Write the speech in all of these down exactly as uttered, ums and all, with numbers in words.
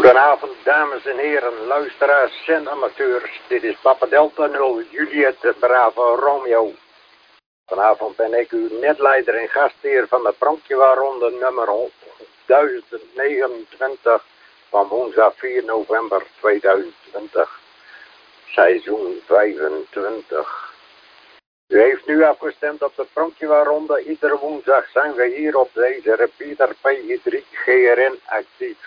Goedenavond, dames en heren, luisteraars en amateurs. Dit is Papa Delta nul, Juliet Bravo Romeo. Vanavond ben ik uw netleider en gastheer van de Prankjewaarronde nummer duizend negenentwintig van woensdag vier november tweeduizend twintig, seizoen vijfentwintig. U heeft nu afgestemd op de Prankjewaarronde. Iedere woensdag zijn we hier op deze repeater P I drie G R N actief.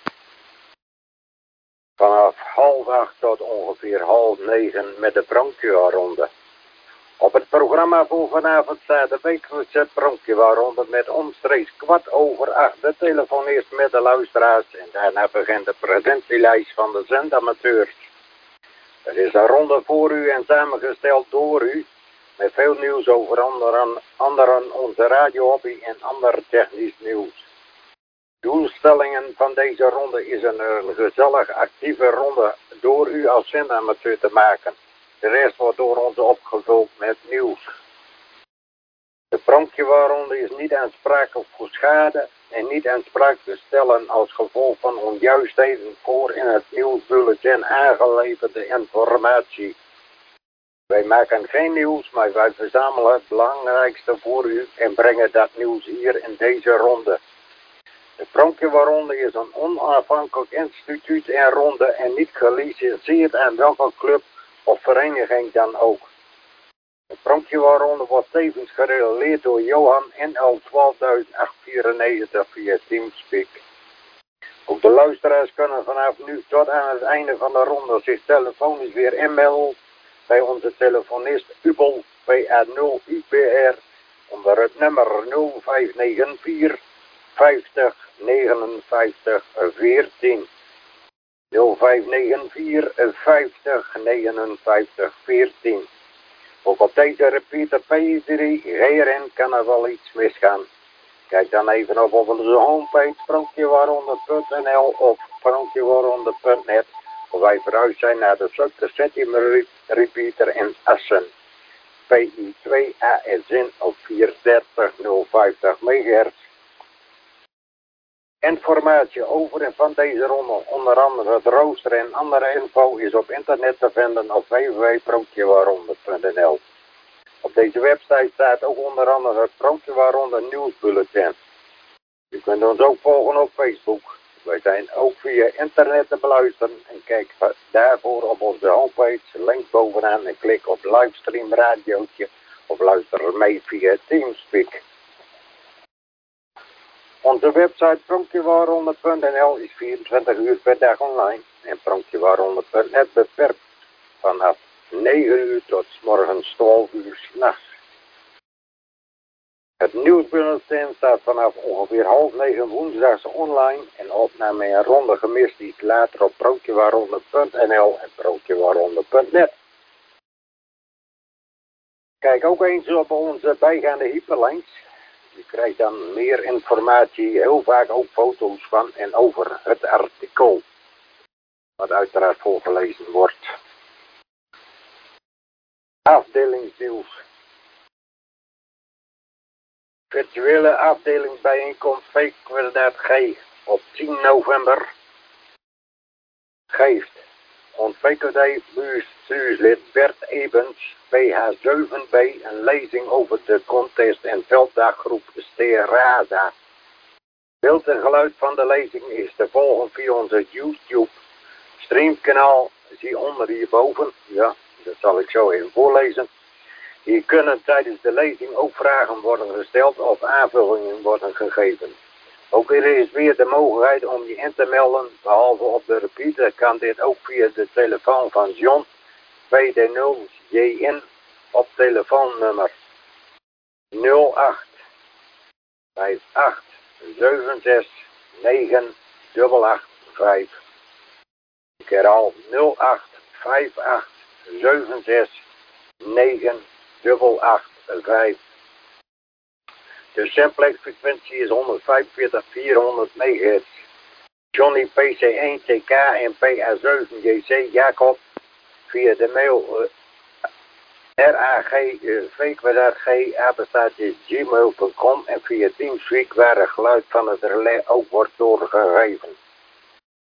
Vanaf half acht tot ongeveer half negen met de Prankjewaarronde. Op het programma voor vanavond staat de wekelijkse Prankjewaarronde met omstreeks kwart over acht. De telefonist met de luisteraars en daarna begint de presentielijst van de zendamateurs. Er is een ronde voor u en samengesteld door u met veel nieuws over anderen, anderen onze radiohobby en ander technisch nieuws. Doelstellingen van deze ronde is een, een gezellig actieve ronde door u als zendamateur te maken. De rest wordt door ons opgevuld met nieuws. De Prankjewaarronde is niet aansprakelijk voor schade en niet aansprakelijk te stellen als gevolg van onjuistheden voor in het nieuwsbulletin aangeleverde informatie. Wij maken geen nieuws, maar wij verzamelen het belangrijkste voor u en brengen dat nieuws hier in deze ronde. De Prankjewaarronde is een onafhankelijk instituut en ronde en niet gelicenseerd aan welke club of vereniging dan ook. De Prankjewaarronde wordt tevens gereleerd door Johan N L twaalfduizend achthonderdvierennegentig via Teamspeak. Ook de luisteraars kunnen vanaf nu tot aan het einde van de ronde zich telefonisch weer inmelden bij onze telefonist Ubel P A nul U B R onder het nummer nul vijf negen vier vijftig negenenvijftig veertien. nul vijf negen vier vijftig negenenvijftig veertien. Ook op deze repeater P I drie G R N kan er wel iets misgaan. Kijk dan even op onze homepage prankjewaarronde punt n l of prankjewaarronde punt net of wij verhuisd zijn naar de Sutter City repeater in Assen. P I twee A S N op vierhonderddertig nul vijftig megahertz. Informatie over en van deze ronde, onder andere het rooster en andere info, is op internet te vinden op w w w punt prankjewaarronde punt n l. Op deze website staat ook onder andere het Prankjewaarronde nieuwsbulletin. U kunt ons ook volgen op Facebook. Wij zijn ook via internet te beluisteren en kijk daarvoor op onze homepage links bovenaan en klik op livestream radiootje of luister mee via Teamspeak. Onze website prankjewaarronde punt n l is vierentwintig uur per dag online en prankjewaarronde punt net beperkt vanaf negen uur tot 's morgens twaalf uur 's nachts. Het nieuwsbulletin staat vanaf ongeveer half negen woensdags online en opname en ronde gemist iets later op prankjewaarronde punt n l en prankjewaarronde punt net. Kijk ook eens op onze bijgaande hyperlinks. U krijgt dan meer informatie, heel vaak ook foto's van en over het artikel, wat uiteraard voorgelezen wordt. Afdelingsnieuws. Virtuele afdelingsbijeenkomst Veekwerdaat G op tien november geeft ons V K D-bestuurslid Bert Ebens P H zeven B een lezing over de contest en velddaggroep Sterada. Beeld en geluid van de lezing is te volgen via onze YouTube streamkanaal. Zie onder hierboven. Ja, dat zal ik zo even voorlezen. Hier kunnen tijdens de lezing ook vragen worden gesteld of aanvullingen worden gegeven. Ook er is weer de mogelijkheid om je in te melden, behalve op de repeater kan dit ook via de telefoon van John twee D nul J N op telefoonnummer nul acht vijf acht zeven zes negen acht acht vijf. Ik herhaal nul acht vijf acht zeven zes negen acht acht vijf. De samplex frequentie is honderdvijfenveertig vierhonderd megahertz. Johnny P C één T K en P A zeven J C Jacob via de mail uh, rag v apenstaartje gmail punt com en via Teamspeak waar het geluid van het relais ook wordt doorgegeven.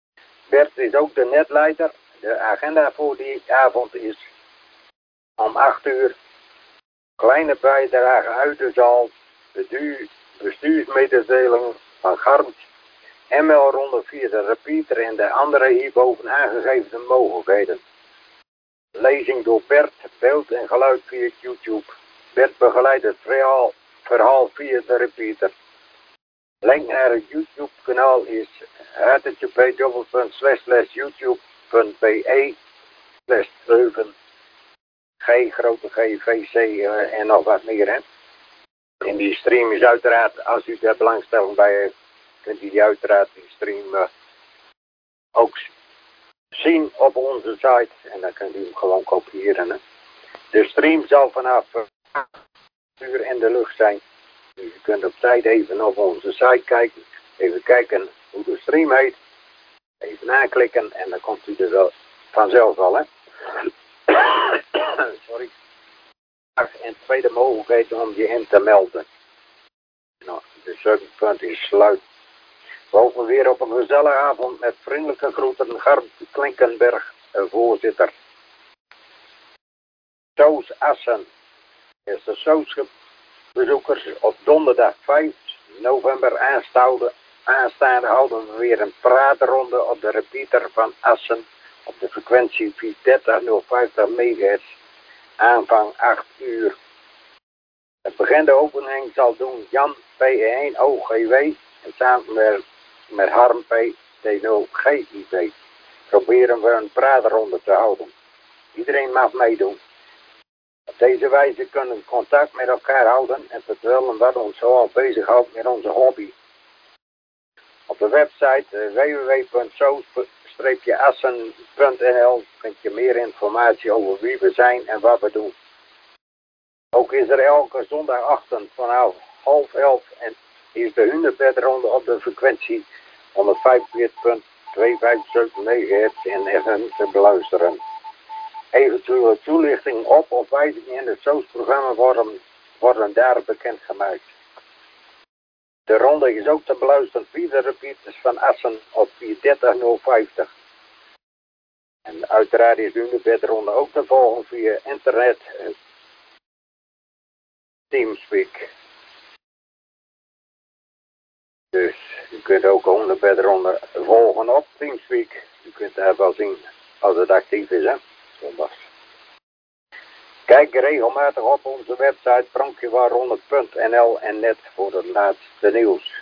Bert is ook de netleider. De agenda voor die avond is om acht uur. Kleine bijdrage uit de zaal. Bestuursmededeling van Garmt. M L-ronde via de repeater en de andere hierboven aangegeven mogelijkheden. Lezing door Bert, beeld en geluid via YouTube. Bert begeleidt het verhaal, verhaal via de repeater. Link naar het YouTube kanaal is h t t p slash slash youtube punt b e slash zeven G grote G V C uh, en nog wat meer hè. En die stream is uiteraard, als u daar belangstelling bij heeft, kunt u die uiteraard die stream uh, ook zien op onze site en dan kunt u hem gewoon kopiëren. Hè. De stream zal vanaf acht uur in de lucht zijn. Dus u kunt op tijd even op onze site kijken, even kijken hoe de stream heet, even aanklikken en dan komt u er wel vanzelf al. Hè. Sorry. En tweede mogelijkheid om je in te melden. Nou, de zevenpunt is sluit. We hopen weer op een gezellige avond met vriendelijke groeten. Gart Klinkenberg, voorzitter. Soos Assen is de Soosbezoekers op donderdag vijf november aanstaande, aanstaande houden we weer een praatronde op de repeater van Assen op de frequentie vier dertig nul vijftig megahertz. Aanvang acht uur. Het begin de opening zal doen Jan P één O G W en samen met, met Harm P T nul G I B proberen we een praatronde te houden. Iedereen mag meedoen. Op deze wijze kunnen we contact met elkaar houden en vertellen wat ons zoal bezighoudt met onze hobby. Op de website uh, w w w punt soos assen punt n l vind je meer informatie over wie we zijn en wat we doen. Ook is er elke zondagochtend vanaf half elf en is de hunebedronde op de frequentie honderdvijfenveertig komma tweehonderdzevenenzeventig megahertz in F M te beluisteren. Eventuele toelichting op of wijzigingen in het Soos-programma worden, worden daar bekendgemaakt. De ronde is ook te beluisteren via de repeaters van Assen op vier dertig nul vijftig. En uiteraard is de bedronde ook te volgen via internet en Teamspeak. Dus u kunt ook de bedronde volgen op Teamspeak. U kunt daar wel zien als het actief is, hè. Zondags. Kijk regelmatig op onze website prankjewaarronde punt n l en net voor het laatste nieuws.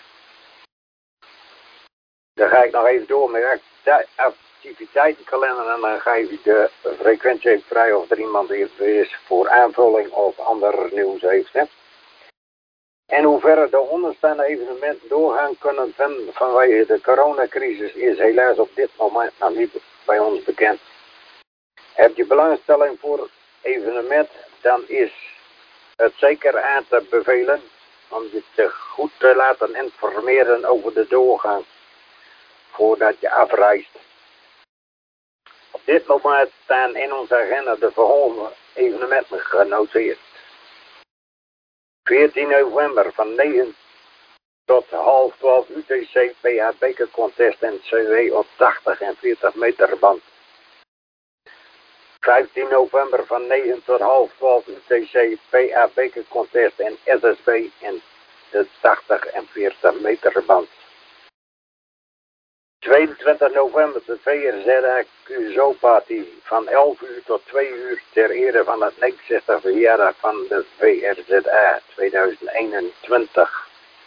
Dan ga ik nog even door met de activiteitenkalender en dan ga ik de frequentie even vrij of er iemand is voor aanvulling of ander nieuws heeft. Hè. En hoe verder de onderstaande evenementen doorgaan kunnen van, vanwege de coronacrisis is helaas op dit moment nog niet bij ons bekend. Heb je belangstelling voor het evenement, dan is het zeker aan te bevelen om je te goed te laten informeren over de doorgang voordat je afreist. Op dit moment staan in onze agenda de volgende evenementen genoteerd. veertien november van negen tot half twaalf U T C P A bekercontest en C W op tachtig en veertig meter band. vijftien november van negen tot half twaalf U T C P A bekercontest en S S B in de tachtig en veertig meter band. tweeëntwintig november de V R Z A Q Z O-party van elf uur tot twee uur ter ere van het negentigste verjaardag van de V R Z A tweeduizend eenentwintig.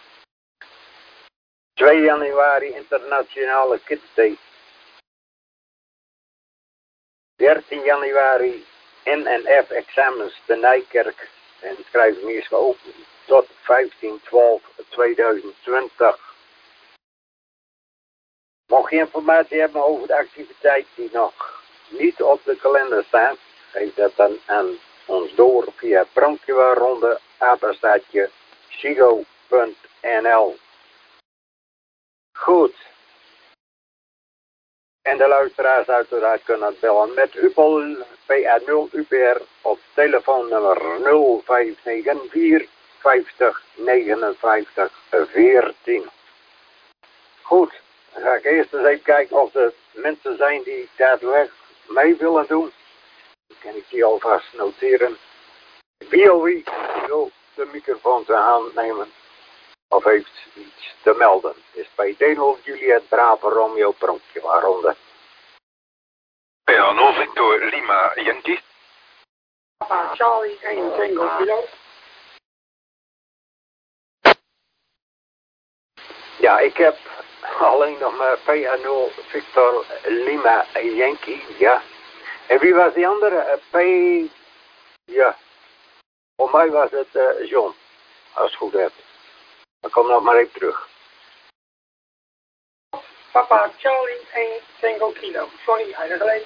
twee januari Internationale Kids Day. dertien januari N en F examens te Nijkerk en schrijven is geopend tot vijftien twaalf tweeduizend twintig. Mocht je informatie hebben over de activiteit die nog niet op de kalender staat, geef dat dan aan ons door via prankjewaarronde apenstaartje sigo punt n l. Goed. En de luisteraars uiteraard kunnen bellen met U P O L P A nul U P R op telefoonnummer nul vijf negen vier vijftig negenenvijftig veertien. Goed. Dan ga ik eerst eens even kijken of er mensen zijn die daadwerkelijk mee willen doen. Dan kan ik die alvast noteren. Wie of wie wil de microfoon te aannemen of heeft iets te melden. Is bij Deno Juliet Bravo Romeo Pronkje waaronder. P L nul Victor Lima Yankee. Papa Charlie één Tango Kilo. Ja, ik heb alleen nog maar P L nul Victor Lima Yankee, ja. En wie was die andere? P... Ja. Voor mij was het uh, John, als het goed hebt. Dan kom nog maar even terug. Papa Charlie één Tango Kilo. Johnny Heiligleed.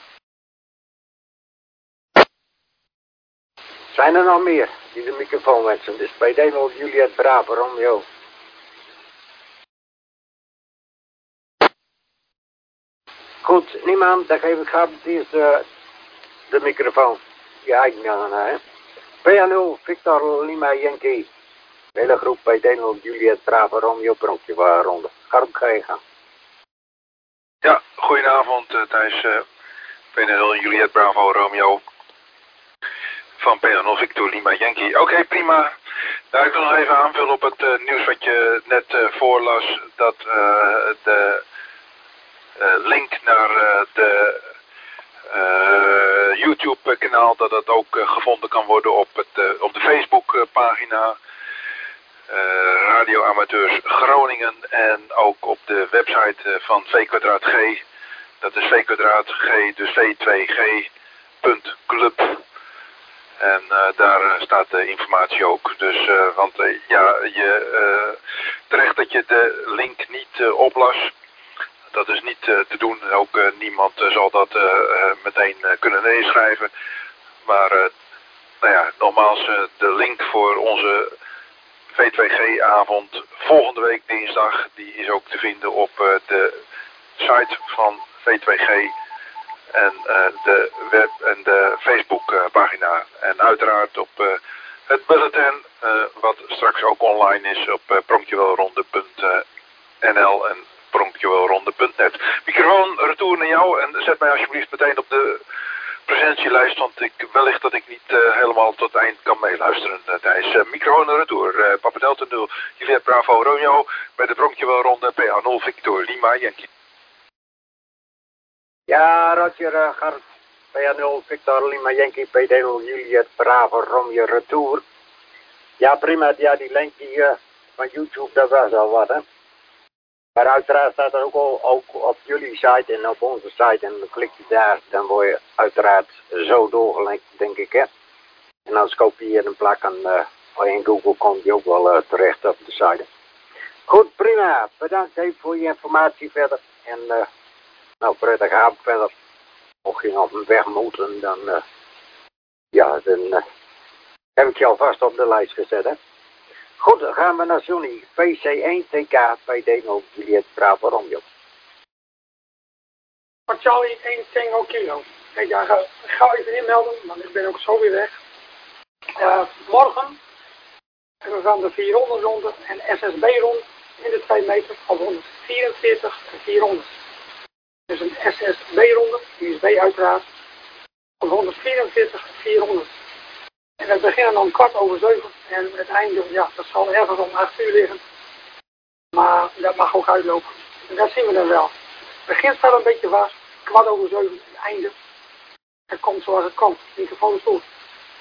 Zijn er nog meer die de microfoon wensen? Dus bij Deno Juliet Bravo Romeo. Goed, niemand, dan geef ik graag eerst uh, de microfoon. Ja, ik ben er, hè. P L nul Victor Lima Yankee. De hele groep bij Deno Juliet Bravo Romeo Pronkje waaronder. Ga op gaan. Ja, goedenavond uh, Thijs. Uh, P L nul Juliet Bravo Romeo. Van P L nul Victor Lima Yankee. Oké, okay, prima. Nou, ik wil nog even aanvullen op het uh, nieuws wat je net uh, voorlas. Dat uh, de uh, link naar uh, de uh, YouTube kanaal, dat dat ook uh, gevonden kan worden op, het, uh, op de Facebook uh, pagina. Uh, Radio Amateurs Groningen en ook op de website uh, van V kwadraat G. Dat is V kwadraat G, dus v twee g punt club. En uh, daar uh, staat de informatie ook. Dus, uh, want uh, ja, je, uh, terecht dat je de link niet uh, oplas. Dat is niet uh, te doen. Ook uh, niemand uh, zal dat uh, uh, meteen uh, kunnen neerschrijven. Maar, uh, nou ja, nogmaals, uh, de link voor onze V twee G-avond volgende week dinsdag, die is ook te vinden op uh, de site van V twee G en uh, de web en de Facebook uh, pagina. En uiteraard op uh, het bulletin, uh, wat straks ook online is op uh, pronkjewelronde punt n l en pronkjewelronde punt net. Microfoon, retour naar jou en zet mij alsjeblieft meteen op de presentielijst, want ik wellicht dat ik niet uh, helemaal tot het eind kan meeluisteren, uh, Thijs. Uh, microfoon retour, uh, Papa Delta nul, Juliet Bravo Romeo, bij de Pronkjewelronde P A nul Victor Lima Yankee. Ja, Roger, uh, Gart, P A nul Victor Lima Yankee, P D nul Juliet Bravo Romeo retour. Ja, prima, ja, die link die, uh, van YouTube, dat was al wat, hè. Maar uiteraard staat er ook, al, ook op jullie site en op onze site en dan klik je daar, dan word je uiteraard zo doorgelinkt, denk ik, hè. En als kopieer en plakken uh, in Google komt je ook wel uh, terecht op de site. Goed, prima. Bedankt even voor je informatie verder. En uh, nou, prettige avond verder. Mocht je nog een weg moeten, dan, uh, ja, dan uh, heb ik je alvast op de lijst gezet, hè. Goed, dan gaan we naar Johnny. P C één T K, P D nul Juliet Bravo Romeo. Charlie één Tango Kilo. Kijk, daar ga ik ga even inmelden, want ik ben ook zo weer weg. Uh, morgen hebben we van de vierhonderd ronde en S S B-ronde in de twee meter op honderdvierenveertig en vierhonderd. Dus een S S B-ronde, U S B uiteraard, op honderdvierenveertig en vierhonderd. En we beginnen dan kwart over zeven en het einde, ja, dat zal ergens om acht uur liggen. Maar dat mag ook uitlopen. En dat zien we dan wel. Het begin staat een beetje vast, kwart over zeven, het einde. Het komt zoals het komt. Microfoon is goed.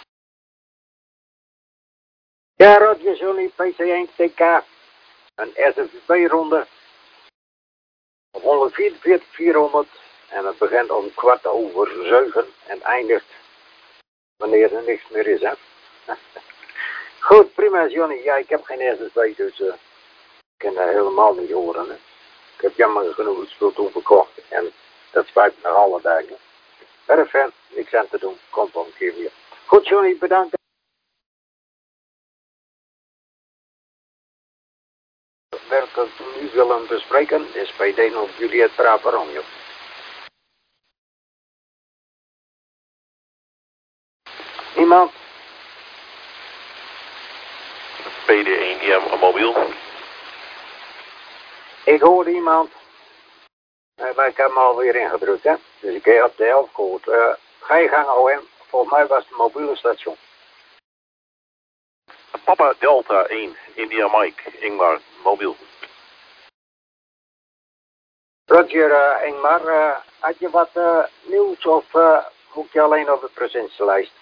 Ja, Roger, Johnny, P C één T K. Een S S B-ronde. Op honderdvierenveertig vierhonderd. En het begint om kwart over zeven en eindigt wanneer er niks meer is, hè. Goed, prima, Johnny. Ja, ik heb geen S S B, dus uh, ik kan dat helemaal niet horen, hè. Ik heb jammer genoeg het spul toen verkocht. En dat spijt me nog alle dagen. Erg fijn, niks aan te doen. Komt wel een keer weer. Goed, Johnny, bedankt. Welke we nu willen bespreken is bij Deno Juliet Bravo Romeo. Niemand? P D één, ja, mobiel. Ik hoorde iemand. Uh, maar ik heb hem alweer ingedrukt, hè. Dus ik heb op de helft gehoord. Uh, ga je gang, O M. Volgens mij was het mobiele station. Papa Delta één, India Mike, Ingmar, mobiel. Roger, uh, Ingmar, uh, had je wat uh, nieuws of uh, moet je alleen op de presentielijst?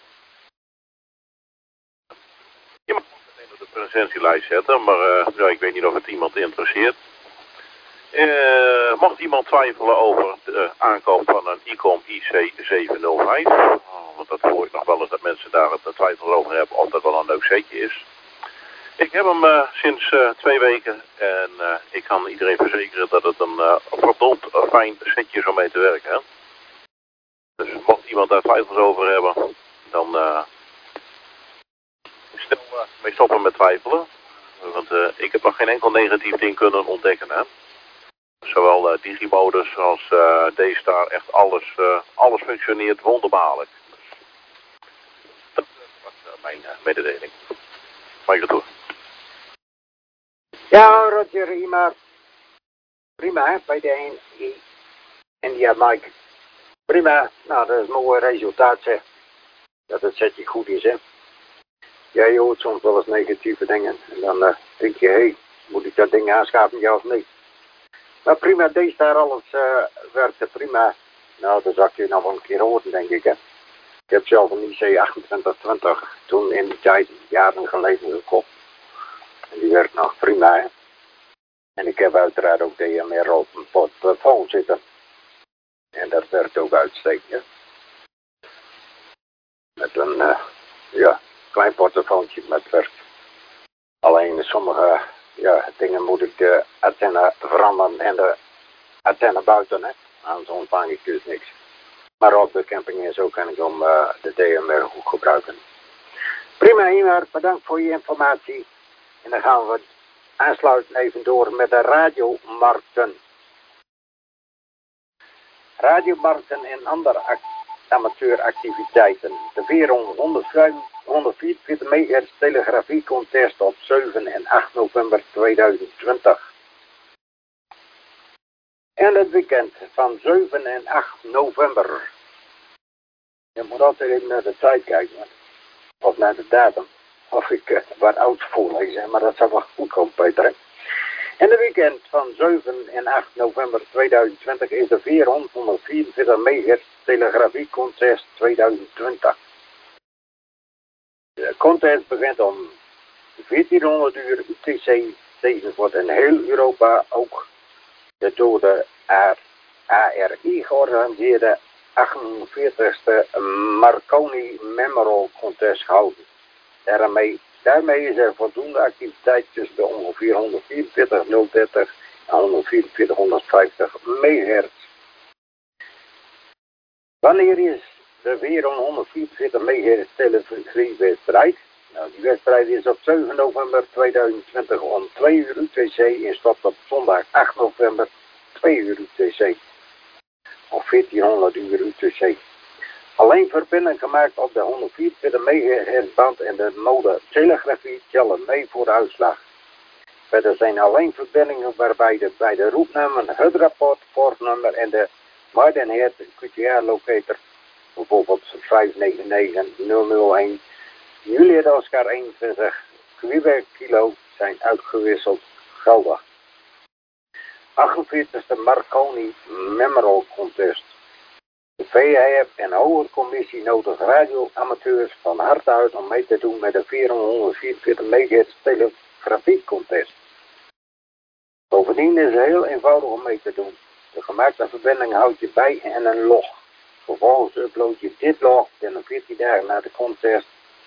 Je mag meteen op de presentielijst zetten, maar uh, ja, ik weet niet of het iemand interesseert. Uh, mocht iemand twijfelen over de aankoop van een ICOM I C zevenhonderdvijf, oh, want dat hoor ik nog wel eens dat mensen daar het twijfel over hebben of dat wel een leuk setje is. Ik heb hem uh, sinds uh, twee weken en uh, ik kan iedereen verzekeren dat het een uh, verdomd fijn setje is om mee te werken. Hè? Dus mocht iemand daar twijfels over hebben, dan uh, snel uh, mee stoppen met twijfelen. Want uh, ik heb nog geen enkel negatief ding kunnen ontdekken. Hè? Zowel uh, Digimodus als uh, D-Star, echt alles, uh, alles functioneert wonderbaarlijk. Dus, dat was uh, mijn uh, mededeling. Mag ik door? Ja, Roger, Ingmar. Prima, hè, bij de een India Mike. Prima, nou dat is een mooi resultaat, zeg. Dat het setje goed is, hè. Ja, je hoort soms wel eens negatieve dingen. En dan uh, denk je, hé, hey, moet ik dat ding aanschaffen, ja of niet? Maar prima, deze daar alles uh, werkte prima. Nou, dat zal je nog wel een keer horen, denk ik, hè. Ik heb zelf een I C achtentwintig twintig toen in die tijd, jaren geleden, gekocht. En die werkt nog prima, hè. En ik heb uiteraard ook D M R op een portofoon zitten. En dat werkt ook uitstekend. Met een, uh, ja, klein portofoontje met werk. Alleen sommige ja, dingen moet ik de antenne veranderen en de antenne buiten, hè. Anders ontvang ik dus niks. Maar op de camping en zo kan ik om uh, de D M R goed gebruiken. Prima, Ingmar, bedankt voor je informatie. En dan gaan we aansluiten even door met de radiomarkten. Radiomarkten en andere amateuractiviteiten. De Veron honderdvierenveertig megahertz telegrafiecontest op zeven en acht november tweeduizend twintig. En het weekend van zeven en acht november. Je moet altijd even naar de tijd kijken. Of naar de datum. Of ik uh, wat oud voorlezen, maar dat zou wel goed komen, Peter. Hè? En de weekend van zeven en acht november tweeduizend twintig is de Veron honderdvierenveertig megahertz telegrafiecontest tweeduizend twintig. De contest begint om veertienhonderd uur U T C. Deze wordt in heel Europa ook de door de A R I georganiseerde achtenveertigste Marconi Memorial Contest gehouden. Daarmee, daarmee is er voldoende activiteit tussen de ongeveer honderdvierenveertig nul dertig en honderdvierenveertig honderdvijftig megahertz. Wanneer is de Veron honderdvierenveertig megahertz televisiewedstrijd? Nou, die wedstrijd is op zeven november tweeduizend twintig om twee uur U T C en stopt op zondag acht november twee uur U T C. Of veertienhonderd uur U T C. Alleen verbinding gemaakt op de honderdvierenveertig megahertz band en de mode telegrafie tellen mee voor de uitslag. Verder zijn alleen verbindingen waarbij de, bij de roepnamen het rapport, poortnummer en de Mardenheer Q T R locator, bijvoorbeeld vijf negen negen nul nul een, Juliet Oscar eenentwintig, Quebec kilo, zijn uitgewisseld geldig. achtenveertigste Marconi Memorial Contest. De V H F en Hoge Commissie nodigt radioamateurs van harte uit om mee te doen met de Veron honderdvierenveertig megahertz telegrafiecontest. Bovendien is het heel eenvoudig om mee te doen. De gemaakte verbinding houd je bij en een log. Vervolgens upload je dit log binnen veertien dagen na de contest.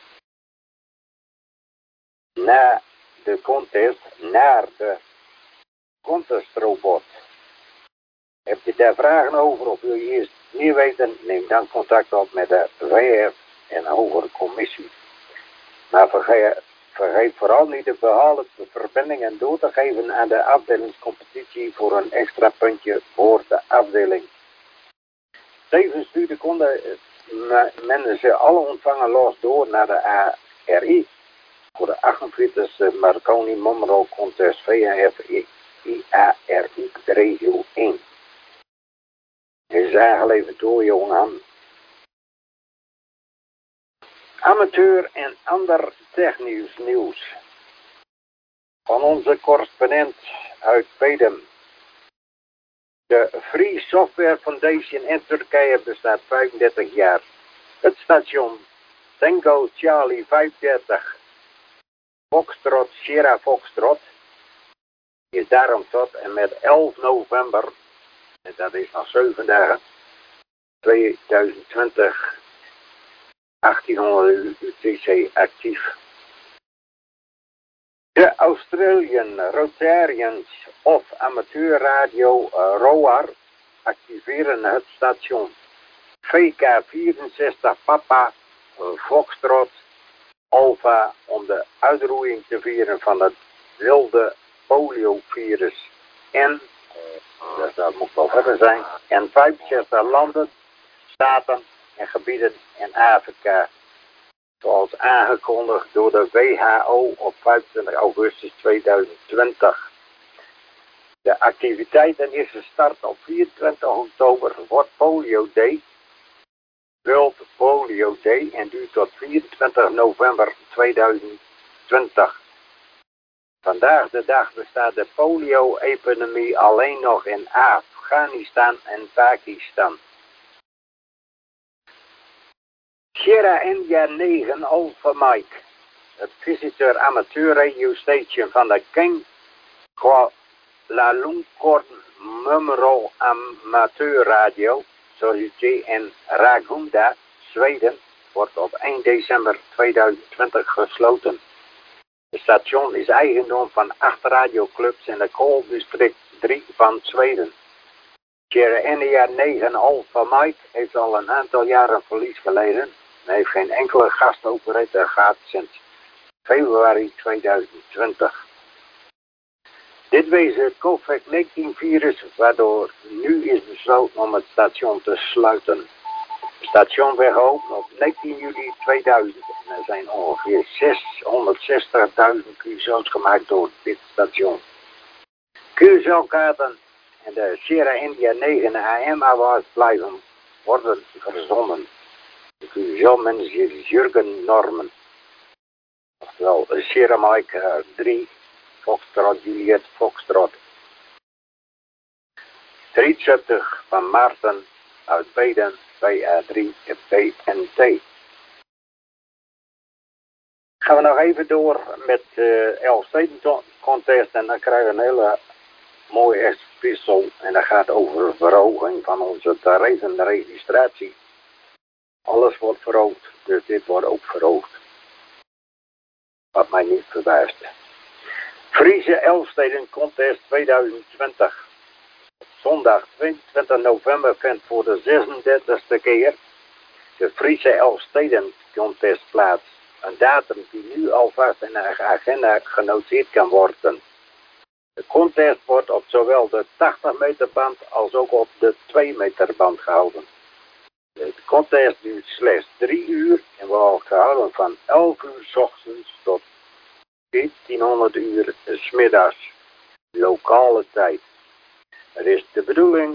Na de contest naar de contestrobot. Heb je daar vragen over of wil je eerst meer weten? Neem dan contact op met de V H F en Hogere Commissie. Maar vergeet, vergeet vooral niet de behaalde verbindingen door te geven aan de afdelingscompetitie voor een extra puntje voor de afdeling. Tevens stuurde konden men ze alle ontvangen los door naar de A R I voor de achtenveertigste Marconi Memorial Contest V H F I A R I regio één. is eigenlijk even door, jongen. Amateur en ander technisch nieuws. Van onze correspondent uit Pedem. De Free Software Foundation in Turkije bestaat vijfendertig jaar. Het station Tango Charlie vijfendertig Foxtrot Sierra Foxtrot is daarom tot en met elf november, en dat is nog zeven dagen, tweeduizend twintig, achttienhonderd U T C actief. De Australian Rotarians of Amateur Radio uh, ROAR activeren het station V K vierenzestig Papa uh, Foxtrot Alpha om de uitroeiing te vieren van het wilde poliovirus en, dus dat moet wel verder zijn, en vijfenzestig landen, staten en gebieden in Afrika, zoals aangekondigd door de W H O op vijfentwintig augustus tweeduizend twintig. De activiteiten is gestart op vierentwintig oktober, wordt Polio Day, World Polio Day, en duurt tot vierentwintig november tweeduizend twintig. Vandaag de dag bestaat de polio-epidemie alleen nog in Afghanistan en Pakistan. Sierra India negen Alpha Mike, het visitor amateur radio station van de King Kuala Lumpur Numero Amateur Radio Society in Ragunda, Zweden, wordt op één december tweeduizend twintig gesloten. Het station is eigendom van acht radioclubs in de kooldistrict drie van Zweden. Sierra India negen Alpha Mike heeft al een aantal jaren verlies geleden en heeft geen enkele gastoperator gehad sinds februari tweeduizend twintig. Dit wees het COVID negentien virus, waardoor nu is besloten om het station te sluiten. Het station werd geopend op negentien juli tweeduizend en er zijn ongeveer zeshonderdzestigduizend Q S O's gemaakt door dit station. Q S O-kaarten en de Sierra India negen A M Awards blijven worden verzonden. De Q S O-manager is Jurgen Norman. Oftewel Sierra Mike drie Foxtrot Juliet Foxtrot. drieënzestig van Maarten uit Beden twee A drie B N T. Gaan we nog even door met de uh, Elfsteden contest en dan krijgen we een hele mooie epistel en dat gaat over verhoging van onze tarieven en registratie. Alles wordt verhoogd, dus dit wordt ook verhoogd. Wat mij niet verbaast. Friese Elfsteden Contest tweeduizend twintig. Op zondag tweeëntwintig november vindt voor de zesendertigste keer de Friese Elfsteden Contest plaats. Een datum die nu alvast in de agenda genoteerd kan worden. De contest wordt op zowel de tachtig meter band als ook op de twee meter band gehouden. De contest duurt slechts drie uur en wordt gehouden van elf uur 's ochtends tot viertienhonderd uur 's middags, lokale tijd. Het is de bedoeling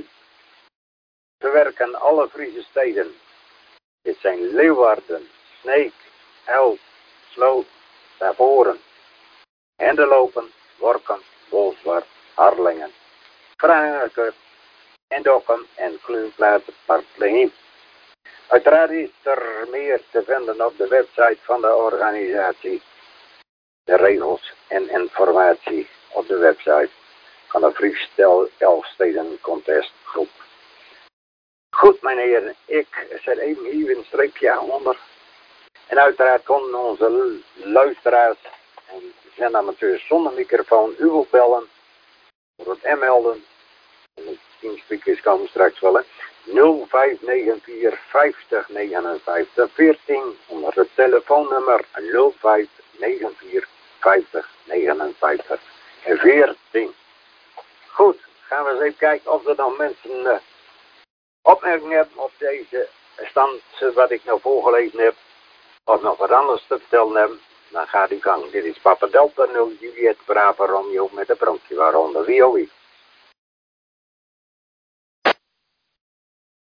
te werken alle Friese steden. Dit zijn Leeuwarden, Sneek, Elst, Sloot, Stavoren, Hendelopen, Workum, Bolsward, Harlingen, Franeker, en Dokkum en Kluunplaat Partlehem. Uiteraard is er meer te vinden op de website van de organisatie. De regels en informatie op de website van de Friese Elfsteden Contest groep. Goed, mijn heren, ik zet even hier een streepje onder. En uiteraard konden onze luisteraars en zendamateurs zonder microfoon u wil bellen voor het aanmelden. En de teamspeakers komen straks wel, hè. nul vijf negen vier vijftig negenenvijftig veertien onder het telefoonnummer nul vijf negen vier vijftig negenenvijftig en veertien. Goed, gaan we eens even kijken of er nog mensen uh, opmerkingen hebben op deze stand wat ik nou voorgelezen heb. Of nog wat anders te vertellen hebben, dan gaat u gang. Dit is Papa Delta nul Juliet Brava Romeo met de bronkje waaronder wie ook wie.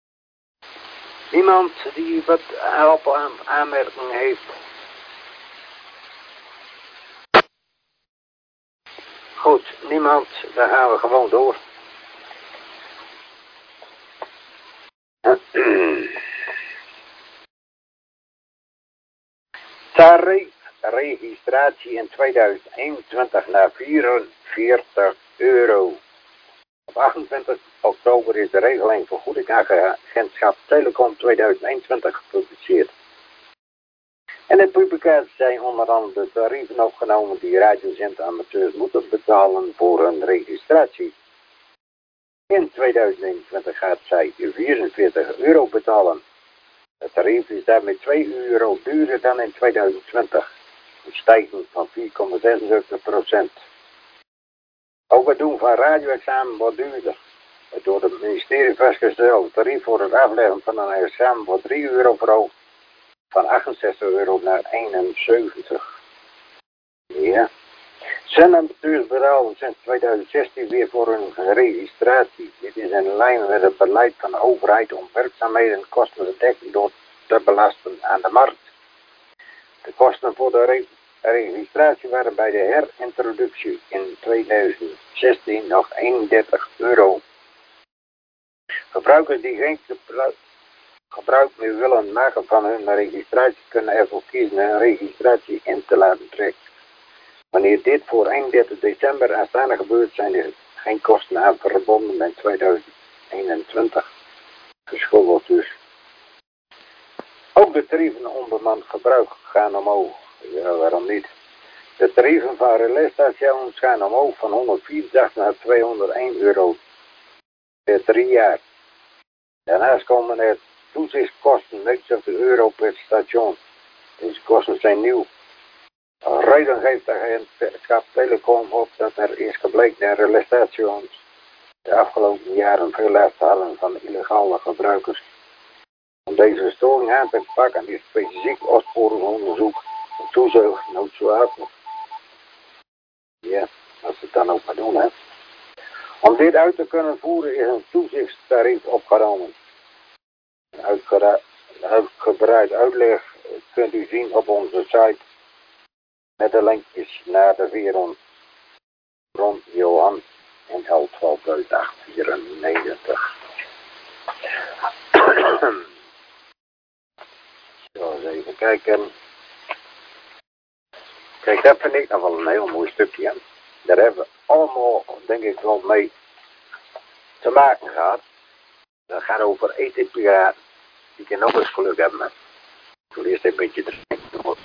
Niemand die wat helpen aan aanmerking heeft. Goed, niemand, dan gaan we gewoon door. Tariefregistratie in tweeduizend eenentwintig naar vierenveertig euro. Op achtentwintig oktober is de regeling vergoeding agentschap Telecom tweeduizend eenentwintig gepubliceerd. En in de publicatie zijn onder andere de tarieven opgenomen die radiozender amateurs moeten betalen voor hun registratie. In tweeduizend eenentwintig gaat zij vierenveertig euro betalen. Het tarief is daarmee twee euro duurder dan in tweeduizend twintig, een stijging van vier komma zesenzeventig procent. Ook het doen van radioexamen wordt duurder. Het door het ministerie vastgestelde tarief voor het afleggen van een examen wordt drie euro verhoogd, van achtenzestig euro naar eenenzeventig. Ja. Zendambassadeurs betalen sinds tweeduizend zestien weer voor hun registratie. Dit is in lijn met het beleid van de overheid om werkzaamheden en kosten te dekken door te belasten aan de markt. De kosten voor de re registratie waren bij de herintroductie in tweeduizend zestien nog eenendertig euro. Gebruikers die geen gebruik meer willen maken van hun registratie kunnen ervoor kiezen hun registratie in te laten trekken. Wanneer dit voor eenendertig december aanstaande gebeurt, zijn er geen kosten aan verbonden in tweeduizend eenentwintig. Verschuldigd dus. Ook de tarieven onbemand gebruik gaan omhoog. Ja, waarom niet? De tarieven van relaisstations gaan omhoog van honderdvierentachtig naar tweehonderdéén euro per drie jaar. Daarnaast komen er toezichtskosten negenenzestig euro per station. Deze kosten zijn nieuw. Reden geeft de agentschap Telecom op dat er is gebleken dat relaisstations de afgelopen jaren veel last hadden van illegale gebruikers. Om deze storing aan te pakken is specifiek opsporingsonderzoek en toezicht noodzakelijk. Ja, als ze het dan ook maar doen, hè. Om dit uit te kunnen voeren is een toezichtstarief opgenomen. Een uitgebreid uitleg kunt u zien op onze site met de linkjes naar de Veron rond Johan in L twaalf acht vierennegentig. Zo, eens even kijken. Kijk, dat vind ik nog wel een heel mooi stukje. Daar hebben we allemaal, denk ik, wel mee te maken gehad. Dat gaat over eten-piraten. Die kan nog eens geluk hebben. Ik wil eerst een beetje drinken.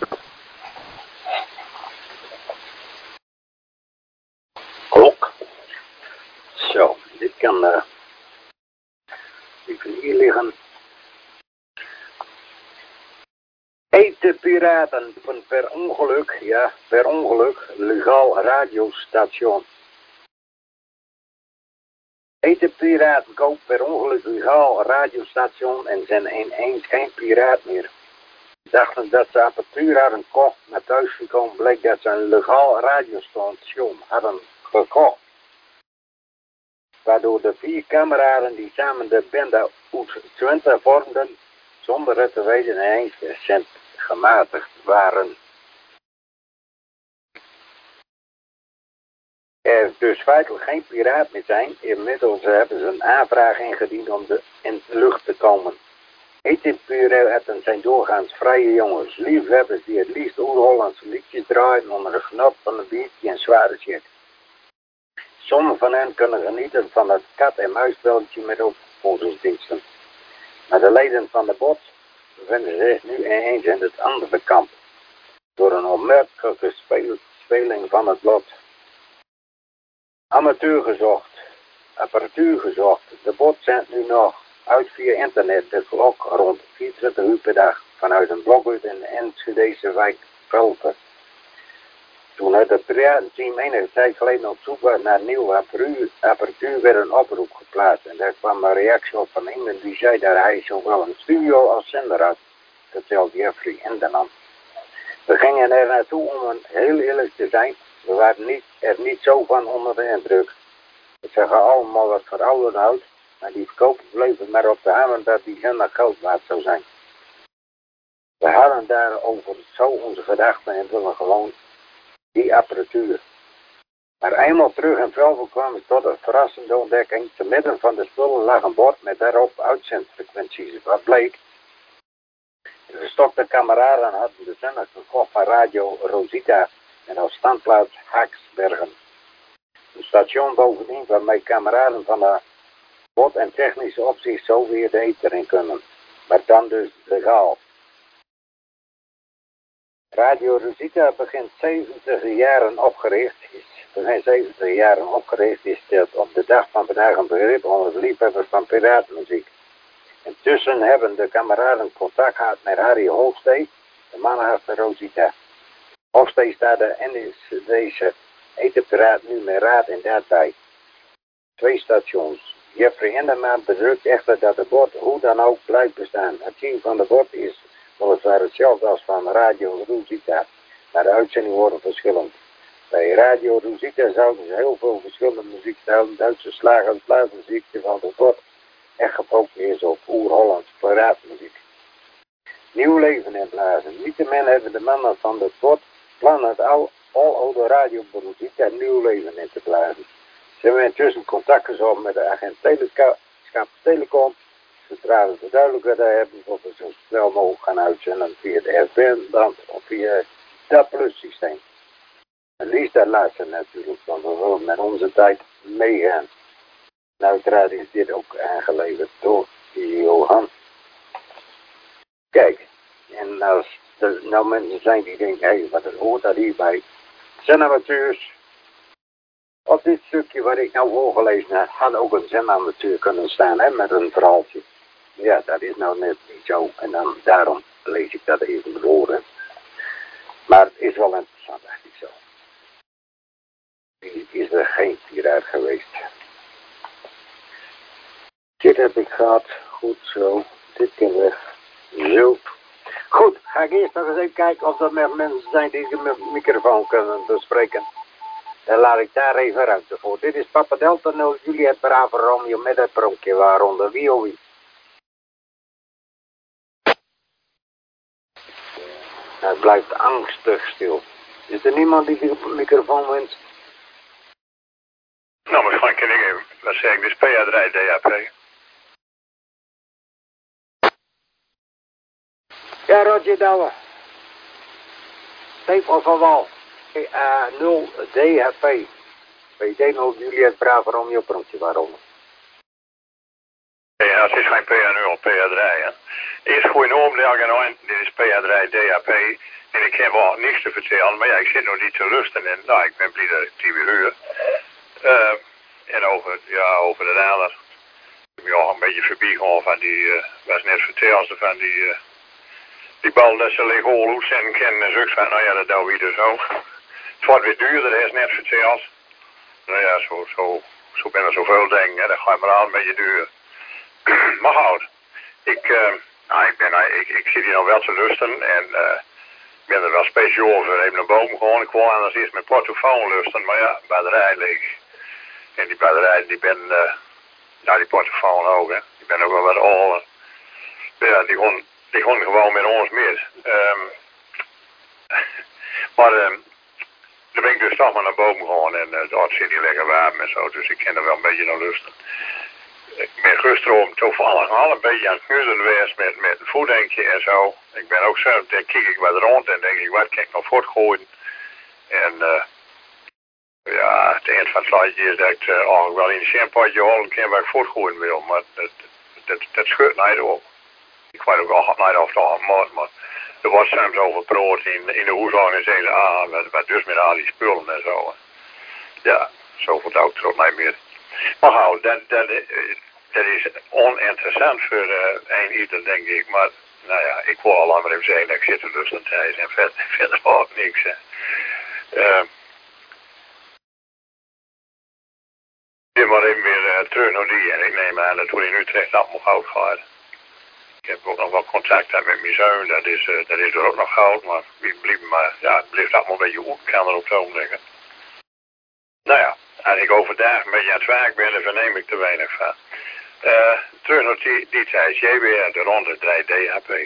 Klok. Zo, dit kan uh, even hier liggen. Eten-piraten van per ongeluk, ja, per ongeluk, legaal radiostation. Eten-piraten koopt per ongeluk legaal radiostation en zijn ineens geen piraat meer. Ze dachten dat ze apparatuur hadden gekocht, maar thuis gekomen bleek dat ze een legaal radiostation hadden gekocht. Waardoor de vier kameraden die samen de bende U twintig vormden, zonder het te weten ineens recent gematigd waren. Er dus feitelijk geen piraat meer zijn. Inmiddels hebben ze een aanvraag ingediend om de, in de lucht te komen. Eten-piraten zijn doorgaans vrije jongens, liefhebbers die het liefst oer-Hollandse liedjes draaien onder de genot van een biertje en zware shit. Sommigen van hen kunnen genieten van het kat-en-muisspelletje met opvolgingsdiensten. Maar de leden van de bot bevinden zich nu ineens in het andere kamp. Door een onmerkelijke speling van het lot. Amateur gezocht, apparatuur gezocht. De bot zendt nu nog uit via internet de klok rond vierentwintig uur per dag vanuit een blokhut in de Enschedese wijk Velpen. Toen het piratenteam enige tijd geleden op zoek was naar nieuwe apparatuur, apparatuur werd een oproep geplaatst en daar kwam een reactie op van iemand die zei dat hij zowel een studio als zender had, vertelt Jeffrey Enderman. We gingen er naartoe om een heel eerlijk te zijn, we waren niet, er niet zo van onder de indruk. Het zag er allemaal wat verouderd uit Maar die verkopen bleven maar op de haven dat die zender geld waard zou zijn. We hadden daarover zo onze gedachten en willen gewoon die apparatuur. Maar eenmaal terug in Velvel kwam ik tot een verrassende ontdekking. Te midden van de spullen lag een bord met daarop uitzendfrequenties. Wat bleek? De gestokte kameraden hadden de zender gekocht van Radio Rosita en als standplaats Haaksbergen. Een station bovendien waarmee kameraden van de bord en technische opzicht zo weer de ether in kunnen. Maar dan dus legaal. Radio Rosita begint zeventig jaren opgericht is. Begin zeventig jaren opgericht is dit op de dag van vandaag een begrip onder de liefhebbers van piratenmuziek. Intussen hebben de kameraden contact gehad met Harry Holstee, de man achter Rosita. Holstee staat er en is deze etenpiraat nu met raad en daad bij. Twee stations. Jeffrey Enderma bedrukt echter dat de bord hoe dan ook blijft bestaan. Het team van de bord is weliswaar hetzelfde als van Radio Rosita, maar de uitzendingen worden verschillend. Bij Radio Rosita zouden ze heel veel verschillende muziekstijlen, Duitse slagen, plaatsmuziek, terwijl de bord echt gefocust is op oer-Hollands piraatmuziek. Nieuw leven inblazen. Niettemin hebben de mannen van de bord plannen het al, al oude Radio Rosita nieuw leven in te blazen. Ze hebben intussen contact gezocht met de agent Telecom. Zodra we verduidelijken dat hebben, of we zo snel mogelijk gaan uitzenden via de F B-band of via dat plus systeem. En liefst dat laatste natuurlijk, want we willen met onze tijd meegaan. En uiteraard is dit ook aangeleverd door Johan. Kijk, en als er nou mensen zijn die denken, hé, hey, wat hoort dat hierbij? Zendamateurs. Op dit stukje wat ik nou voorgelezen heb, had ook een zenamateur kunnen staan, hè, met een verhaaltje. Ja, dat is nou net niet zo. En dan, daarom lees ik dat even voor. Maar het is wel interessant, dacht ik zo. Is er geen piraat geweest. Dit heb ik gehad. Goed zo. Dit kan weg. Zo. Goed, ga ik eerst nog eens even kijken of er meer mensen zijn die de microfoon kunnen bespreken. Dan laat ik daar even ruimte voor. Dit is Papa Delta nul, Juliet Bravo Romeo met het pronkje waaronder wie of wie. Het blijft angstig stil. Is er niemand die de microfoon wenst? Nou, maar Frank, ken ik even. Wat zeg ik? Dit is P A drie D A P. Ja, Roger Douwe. Stefan van Wal. Uh, nul D H P. P D nul Juliet Bravo Romeo pronkje waarom? Ja, het is geen P A nul, P A drie. Hè. Eerst gooi je om de algemeen. Dit is P A drie D H P. En ik heb wel niks te vertellen, maar ja, ik zit nog niet te rusten. En nou, ik ben blij dat ik tien uur. Uh, en over, ja, over de radar. Ik ben al een beetje voorbij gegaan van die, uh, was net verteld van die, uh, die bal dat ze legaal uitzenden kennen en zo. Nou ja, dat doen we dus ook. Het wordt weer duurder, dat is net verteld. Nou ja, zo, zo, zo ben er zoveel dingen, hè. Dat gaat maar aan een beetje duur. Maar goed, ik, uh, nou, ik, ben, uh, ik, ik zit hier nog wel te lusten en uh, ik ben er wel speciaal voor even naar boven gegaan. Ik wou anders eerst mijn portofoon lusten, maar ja, batterij leeg. En die batterij, die ben, uh, nou die portofoon ook, hè. Die ben ook wel wat ouder. Ja, die gaan, die gaan gewoon met ons mee. Um, maar um, dan ben ik dus toch maar naar boven gegaan en uh, daar zit die lekker warm en zo, dus ik kan er wel een beetje naar lusten. Ik ben gisteren toevallig al een beetje aan het knuzzelen geweest met, met een voedingje en zo. Ik ben ook zo, dan kijk ik wat rond en denk ik, wat kan ik nog voortgooien? En uh, ja, het eind van het laatje is dat ik uh, eigenlijk wel in een champagneje halen kan waar ik voortgooien wil, maar dat, dat, dat scheurt niet op. Ik weet ook al niet of dat gaat, maar er wordt soms over brood in, in de huishouding en zeggen, ah, wat, wat dus met al die spullen en zo. Ja, zo vertrouwt er ook niet meer. Maar gauw, dat, dat, dat is oninteressant voor uh, een ieder, denk ik. Maar, nou ja, ik wil al maar even zeggen dat ik zit te lusten thuis en verder, verder ook niks. Hè. Uh, ik maar even weer uh, terug naar die en ik neem aan dat toen in Utrecht allemaal goud gaat. Ik heb ook nog wel contact met mijn zoon, dat is, uh, dat is er ook nog goud, maar wie blieb maar, ja, het blijft allemaal een beetje goed, kan er op zo zeggen. Nou ja. Als ik overdag een beetje aan het werk ben, dan verneem ik te weinig van. Uh, terug naar die, die tijd. Jij weer de ronde drie D H P.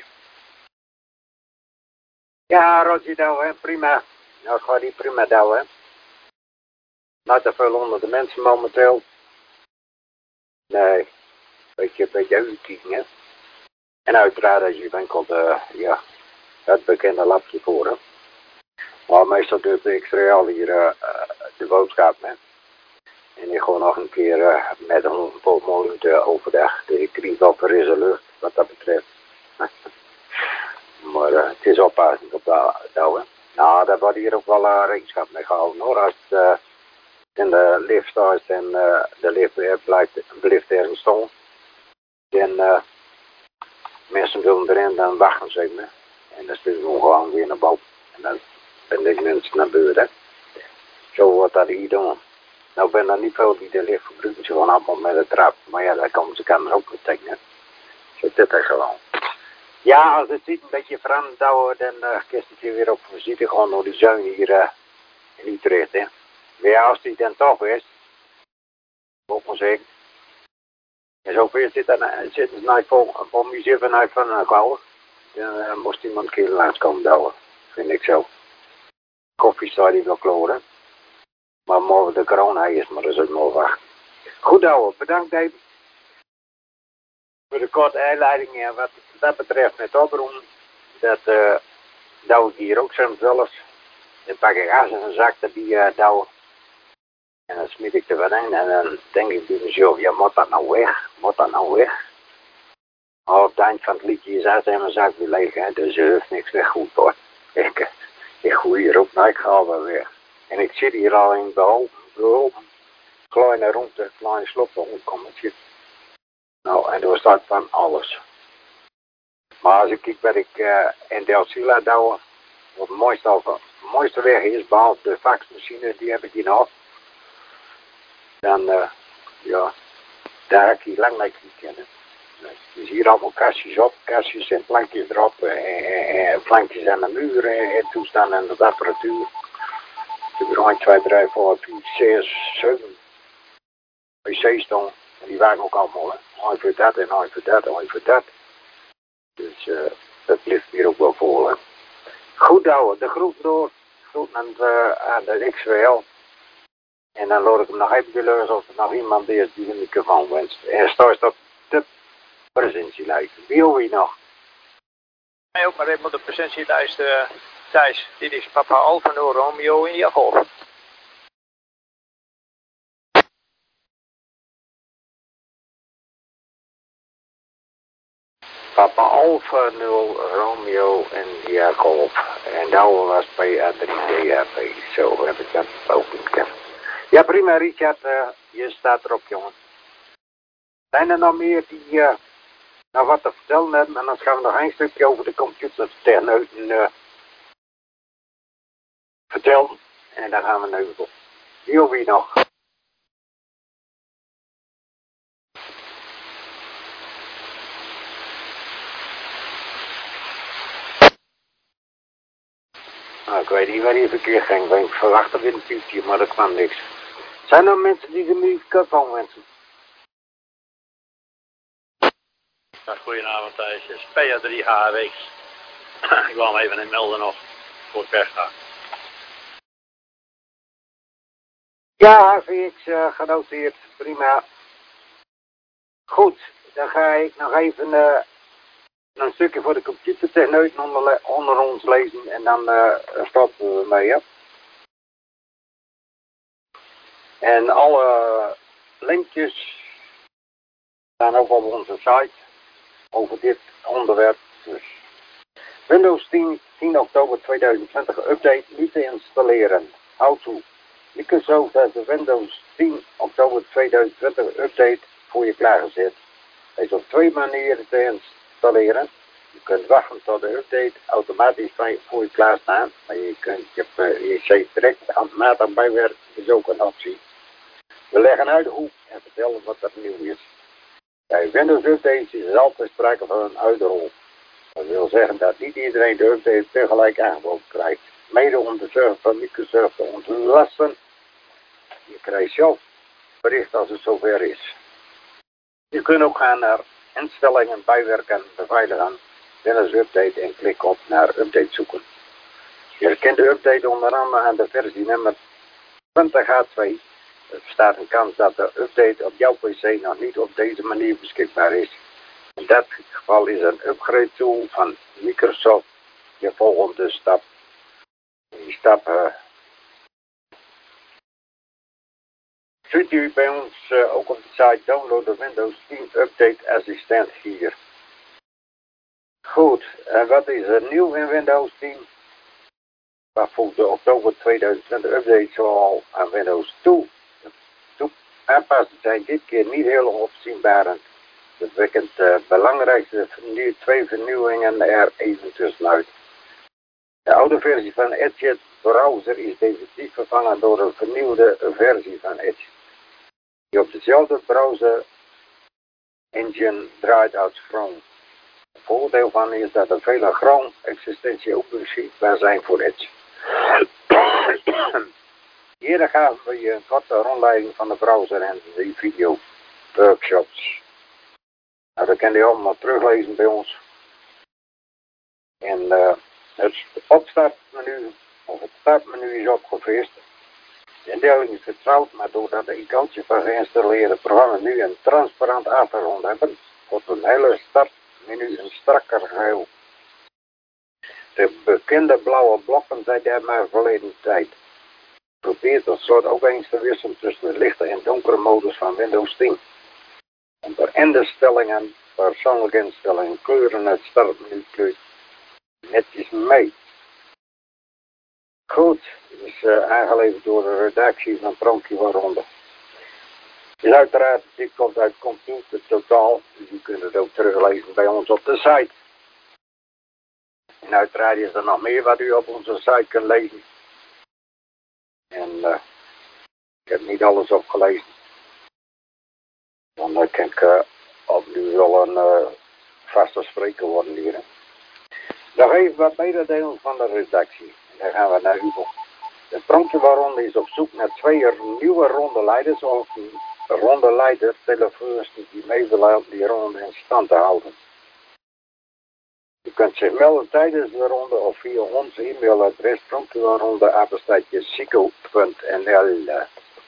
Ja, Roger, nou hè, prima. Nou gaat die prima nou hè. Niet te veel onder de mensen momenteel. Nee, beetje, een beetje uitkijken hè. En uiteraard als je winkelt, uh, ja, het bekende lapje voor hè. Maar meestal doe ik Israël hier uh, de boodschap hè. En ik gewoon nog een keer uh, met een paar minuten overdag. Dus ik krieg wel frisse lucht wat dat betreft. Maar uh, het is oppassend op de douwen. Nou, daar wordt hier ook wel uh, rekenschap mee gehouden hoor. Als het uh, in de lift staat en uh, de lift weer blijft, blijft ergens staan. Dan uh, mensen willen erin, dan wachten ze me. En dan sturen ze gewoon weer naar boven. En dan ben ik mensen naar buiten. Zo wordt dat hier doen. Nou ben er niet veel die de lift gebruiken, ze gewoon allemaal met de trap. Maar ja, daar komen ze kan er ook meteen. Zo dit er gewoon. Ja, als het ziet een beetje veranderd houden, dan uh, kist het hier weer op visite gewoon door die zuin hier uh, in Utrecht. Hè. Maar ja, als die dan toch is, moet maar zeggen. En zover zit er zitten ze nou voor, voor muziek vanuit van een gauw. Dan uh, moest iemand een keer langs komen douwen. Vind ik zo. Koffie staat hier wel kloren. Maar morgen de corona is, maar dat is ook nog wacht. Goed douwen, bedankt Dave. Voor de korte inleiding, ja, wat dat betreft met oproepen, dat uh, douw ik hier ook soms wel eens. Dan pak ik gas in een zak dat die uh, douwen. En dan smiet ik er wat in en dan denk ik bij mezelf, ja, moet dat nou weg? Moet dat nou weg? Maar op het eind van het liedje is uit in mijn zak weer leeg, hè, dus er hoeft niks weg goed hoor. Ik, ik gooi hier ook, nou ik ga wel weer. En ik zit hier al in behouden, behouden. Kleine ruimte, kleine sloppenkommetje. Nou, en er staat van alles. Maar als ik kijk wat ik uh, in Delft laat douwen, wat het mooiste, of, het mooiste weg is, behalve de faxmachine, die heb ik hier nog. Dan, uh, ja, daar heb ik hier lang mee kennen. Dus hier allemaal kastjes op, kastjes en plankjes erop, en, en plankjes aan de muur en toestand en de apparatuur. Ik heb er één, twee, drie, vier, vijf, zes, zeven P C's staan. En die waren ook allemaal, hè. Een voor dat en een voor dat, een voor dat. Dus uh, dat ligt hier ook wel voor. Hè. Goed douwen, de groet door. Groet aan de, aan de X W L. En dan laat ik hem nog even beluisteren of er nog iemand is die een microfoon wenst. En straks op de presentielijst. Wie hoor je nog? Nee, ook maar even op de presentielijst, uh, Thijs. Dit is papa Alfa Romeo in Jacob. Papa Alfa nul Romeo en Jacob. En dat was bij A drie D H P. Zo heb ik dat ook gekend. Ja prima Richard, uh, je staat erop jongen. Zijn er nog meer die uh, nou wat te vertellen hebben? En dan gaan we nog een stukje over de computertechneuten uh, vertellen. En dan gaan we nu op. Wie of wie nog? Nou, ik weet niet waar die verkeerd ging. Ik verwachtte weer een puntje, maar er kwam niks. Zijn er mensen die de microfoon wensen? Ja, goedenavond Thijs, het is P A drie H W X. Ik wou hem even in melden nog, voor ik weg ga. Ja, H V X uh, genoteerd, prima. Goed, dan ga ik nog even uh, een stukje voor de computertechneuten onder, onder ons lezen en dan uh, stoppen we mee, hè. En alle linkjes staan ook op onze site over dit onderwerp. Dus Windows tien, tien oktober tweeduizend twintig update niet te installeren. How to. Microsoft heeft de Windows tien oktober tweeduizend twintig update voor je klaargezet. Hij is op twee manieren te installeren. Je kunt wachten tot de update automatisch voor je klaarstaan. Maar je kunt je, je zet direct automatisch bijwerken, is ook een optie. We leggen uit hoe en vertellen wat er nieuw is. Bij Windows updates is er altijd sprake van een uitrol. Dat wil zeggen dat niet iedereen de update tegelijk aangeboden krijgt. Mede om de server van Microsoft te ontlasten. Je krijgt zelf bericht als het zover is. Je kunt ook gaan naar instellingen, bijwerken, beveiligen, Windows Update en klik op naar update zoeken. Je herkent de update onder andere aan de versie nummer twintig H twee. Er bestaat een kans dat de update op jouw P C nog niet op deze manier beschikbaar is. In dat geval is een upgrade tool van Microsoft je volgende stap. Die stap uh, vindt u bij ons uh, ook op de site download de Windows tien Update Assistent hier. Goed, en wat is er nieuw in Windows tien? Waarvoor de oktober tweeduizend twintig update zoal aan Windows twee aanpassen zijn dit keer niet heel opzienbarend. Dat betekent de belangrijkste vernieuw, twee vernieuwingen er even tussenuit. De oude versie van Edge browser is definitief vervangen door een vernieuwde versie van Edge. Die op dezelfde browser engine draait als Chrome. Het voordeel van is dat er vele Chrome extensies ook beschikbaar zijn voor Edge. Hier gaven we je een korte rondleiding van de browser en de video workshops. Nou, dat kan je allemaal teruglezen bij ons. En uh, het opstartmenu of het startmenu is opgefrist. De indeling is vertrouwd, maar doordat de icoontje van geïnstalleerde programma nu een transparant achtergrond hebben, wordt het hele startmenu een strakker geheel. De bekende blauwe blokken zijn daar maar verleden tijd. Probeer tot slot ook eens te wisselen tussen de lichte en donkere modus van Windows tien. Onder instellingen, persoonlijke instellingen, kleuren het startmenu kleurt netjes mee. Goed, het is uh, aangeleverd door de redactie van Pronkje Waaronder. Het is uiteraard, dit komt uit Computer Totaal, dus u kunt het ook teruglezen bij ons op de site. En uiteraard is er nog meer wat u op onze site kunt lezen. En uh, ik heb niet alles opgelezen. Dan uh, kan ik uh, opnieuw wel een uh, vaste spreker worden hier. Nog even wat mededelingen van de redactie. En dan gaan we naar Hugo. De Pronkje Waaronder is op zoek naar twee nieuwe ronde leiders of een ronde leider telefonisten die mee willen helpen die ronde in stand te houden. U kunt zich melden tijdens de ronde of via ons e-mailadres pronkjewaaronder apenstaartje sico punt n l.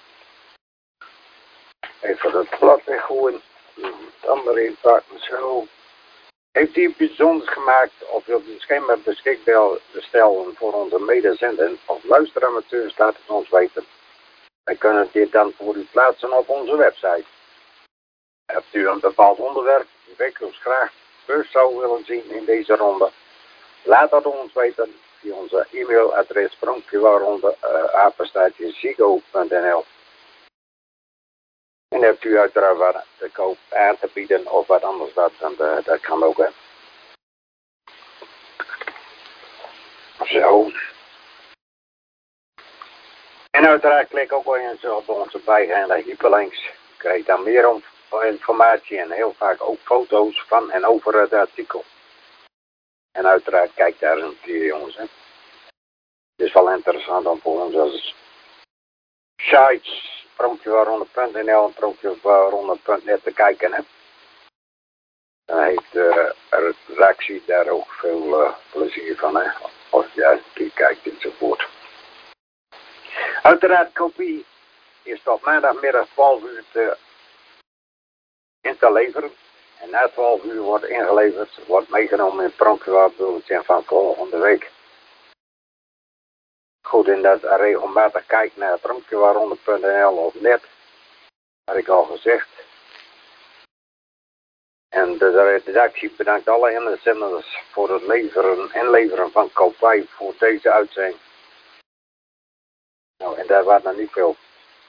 Even het blad weggooien. Het andere inpakken zo. Heeft u iets bijzonders gemaakt of wilt u schema beschikbaar stellen voor onze medezenden of luisteramateurs, laat het ons weten. Wij kunnen dit dan voor u plaatsen op onze website. Hebt u een bepaald onderwerp die wekelijks graag terug zou willen zien in deze ronde? Laat dat ons weten via onze e-mailadres pronkjewaaronder uh, apenstaartje sigo punt n l. En hebt u uiteraard wat te koop aan te bieden of wat anders, dat, dan, uh, dat kan ook. Hè. Zo. En uiteraard klik ook eens op onze bijgaande hyperlinks. Krijg je dan meer om, informatie en heel vaak ook foto's van en over het artikel. En uiteraard kijk daar een keer, jongens. Hè. Het is wel interessant om voor ons als sites pronkjewaaronder punt n l en pronkjewaaronder punt net te kijken. Hè. Dan heeft de uh, redactie daar ook veel uh, plezier van. Hè. Als je een keer kijkt enzovoort. Uiteraard kopie is tot maandagmiddag twaalf uur te, in te leveren. En na twaalf uur wordt ingeleverd, wordt meegenomen in het pronkjewaarbulletin van volgende week. Goed, in dat regelmatig kijkt naar pronkjewaaronder punt n l of net, had ik al gezegd. En de redactie bedankt alle inzenders voor het leveren en leveren van kopij voor deze uitzending. Nou, en daar waren er niet veel.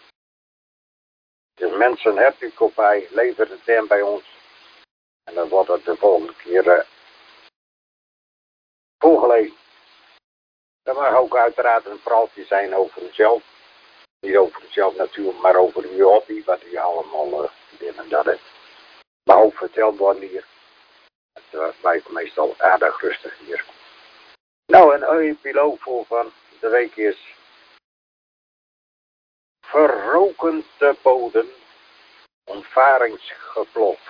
Dus mensen, hebt u kopij, lever het in bij ons. En dan wordt het de volgende keer uh, voorgelezen. Dat mag ook uiteraard een verhaaltje zijn over uzelf. Niet over uzelf natuurlijk, maar over uw hobby, wat u allemaal uh, dit en dat hebt. Maar ook verteld worden hier. Het uh, blijft meestal aardig rustig hier. Nou, een epiloog voor van de week is verroken te boden. ontvaringsgeplof.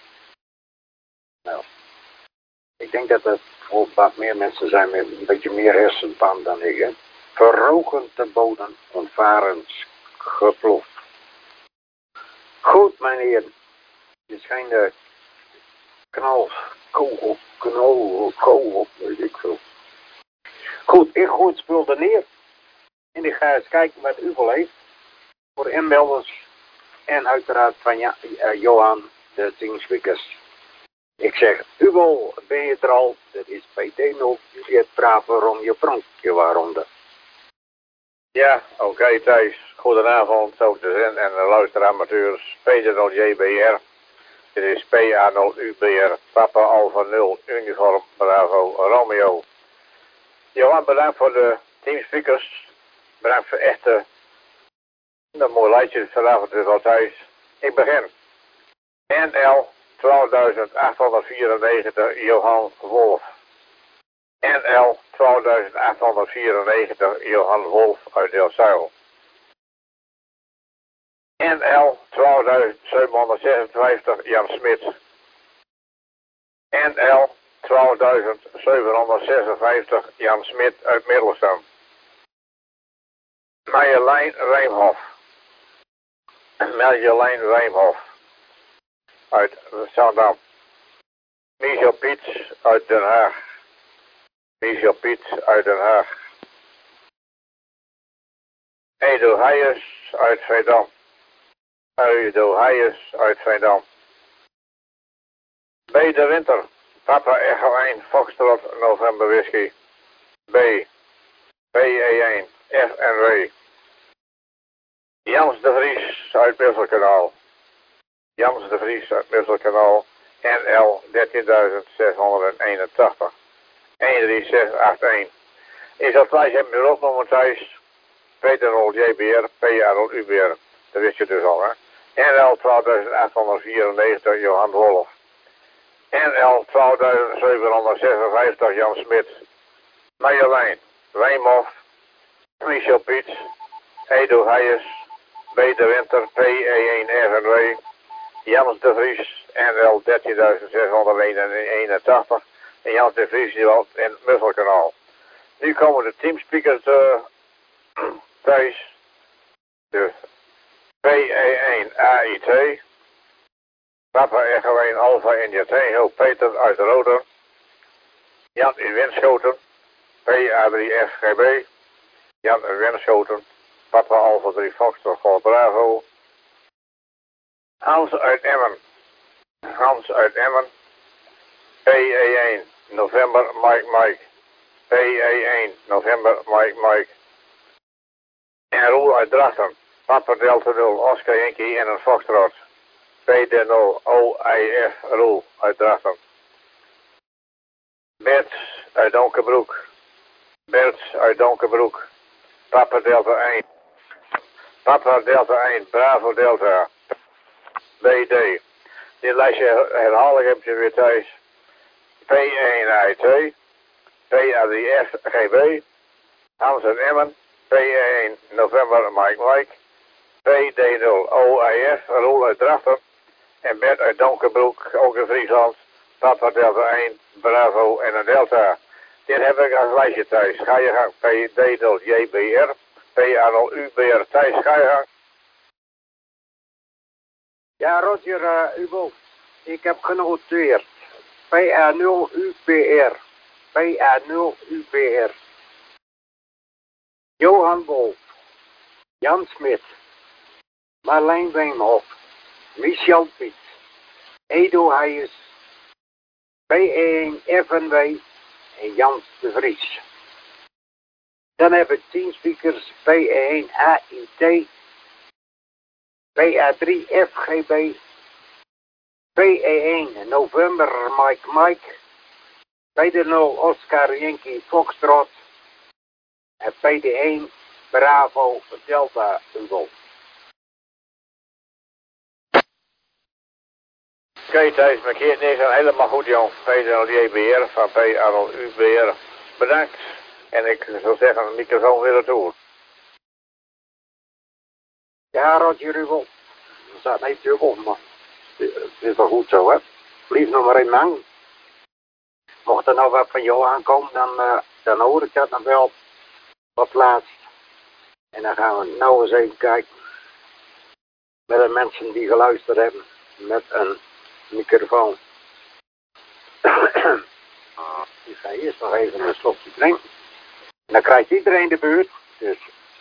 Nou, ik denk dat het voor wat meer mensen zijn met een beetje meer hersenpan dan ik. Hè. Verrogend te bodem, ontvaringsgeplof. Goed, meneer. Je schijnt de knal, kogel, knal, kogel, weet ik veel. Goed, ik gooi het spul er neer. En ik ga eens kijken wat u wel heeft. Voor inmelders. En uiteraard van ja, uh, Johan, de teamspeakers. Ik zeg, Uwel, ben je er al? Dat is P T nul, Juliet Bravo, Romeo Prankje, waaronder. Ja, oké okay, Thijs. Goedenavond, zo te zijn. En uh, luisteramateurs, P T nul J B R. Dit is P A nul U B R, Papa Alpha nul, Uniform, Bravo, Romeo. Johan, bedankt voor de teamspeakers. Bedankt voor echte, een mooi lijstje vanavond dus al Thijs. Ik begin. N L twaalfduizend achthonderdvierennegentig, Johan Wolf. N L twaalfduizend achthonderdvierennegentig, Johan Wolf uit Delfzijl. N L twaalfduizend zevenhonderdzesenvijftig, Jan Smit. N L twaalfduizend zevenhonderdzesenvijftig, Jan Smit uit Middelstam. Marjolein Rijmhof. Marjolein Rijmhof uit Zandam. Michel Piets uit Den Haag. Michel Piets uit Den Haag. Edo Heijers uit Veendam. Edo Heijers uit Veendam. B. de Winter. Papa Echo één, Foxtrot, November Whisky. B. P E één, F N W. Jans de Vries uit Musselkanaal. Jans de Vries uit Musselkanaal. N L dertienduizend zeshonderdeenentachtig. een drie zes acht een. Is dat gelijk hebben we opgenomen Thijs. P T nul J B R, P A nul U B R. Dat wist je dus al, hè. N L twaalfduizend achthonderdvierennegentig, Johan Wolf. N L twaalfduizend zevenhonderdzesenvijftig, Jan Smit. Marjolein Rijmhof. Michel Piets. Edo Heijers. B. de Winter, P E één F N W. Jans de Vries, N L dertienduizend zeshonderdeenentachtig. En Jans de Vries die woont in het Musselkanaal. Nu komen de teamspeakers uh, thuis. Dus P E één A I T. Papa Echo één Alpha India Tango, Peter uit Roden. Jan in Winschoten. P A drie F G B. Jan in Winschoten. Papa Alpha drie Foxtrot voor Bravo. Hans uit Emmen. Hans uit Emmen. P E één November Mike Mike. P E één November Mike Mike. En Roel uit Drachten. Papa Delta nul Oscar Yankee en een Foxtrot. P D nul O I F Roel uit Drachten. Bert uit Donkerbroek. Bert uit Donkerbroek. Papa Delta één. Papa Delta één. Bravo Delta. B D. Dit lijstje herhaal ik hem weer thuis. P één A I T. P A drie F G B. Hans en Emmen. P één November Mike Mike. P D nul O I F Roel uit Drachten. En Bert uit Donkerbroek, ook in Friesland. Papa Delta één, Bravo en een Delta. Dit heb ik als lijstje thuis. Ga je gang. P D nul J B R. P A nul U B R. Thijs, ga je gang. Ja, Roger, uh, Ubo. Ik heb genoteerd. P A nul U B R. P A nul U B R. Johan Wolf. Jan Smit. Marleen Weemhof. Michel Piet. Edo Heijers. P E één F N W. En Jans de Vries. Dan hebben we teamspeakers P E één A I T. P A drie F G B. P E één November Mike Mike. P D nul Oscar Yankee Foxtrot. En P D één Bravo Delta Eagle. Oké okay, Thijs, markeert niks aan. Helemaal goed Jan. P D nul J B R van P A nul U B R. Bedankt. En ik zou zeggen, de microfoon weer naartoe. Ja, Roger Rubel. staat niet natuurlijk op, maar het is wel goed zo, hè. Blijf nog maar één man. Mocht er nou wat van jou aankomen, dan, uh, dan hoor ik dat nog wel wat plaats. En dan gaan we nou eens even kijken met de mensen die geluisterd hebben met een microfoon. Ik ga eerst nog even een slokje drinken. En dan krijgt iedereen de beurt. Dus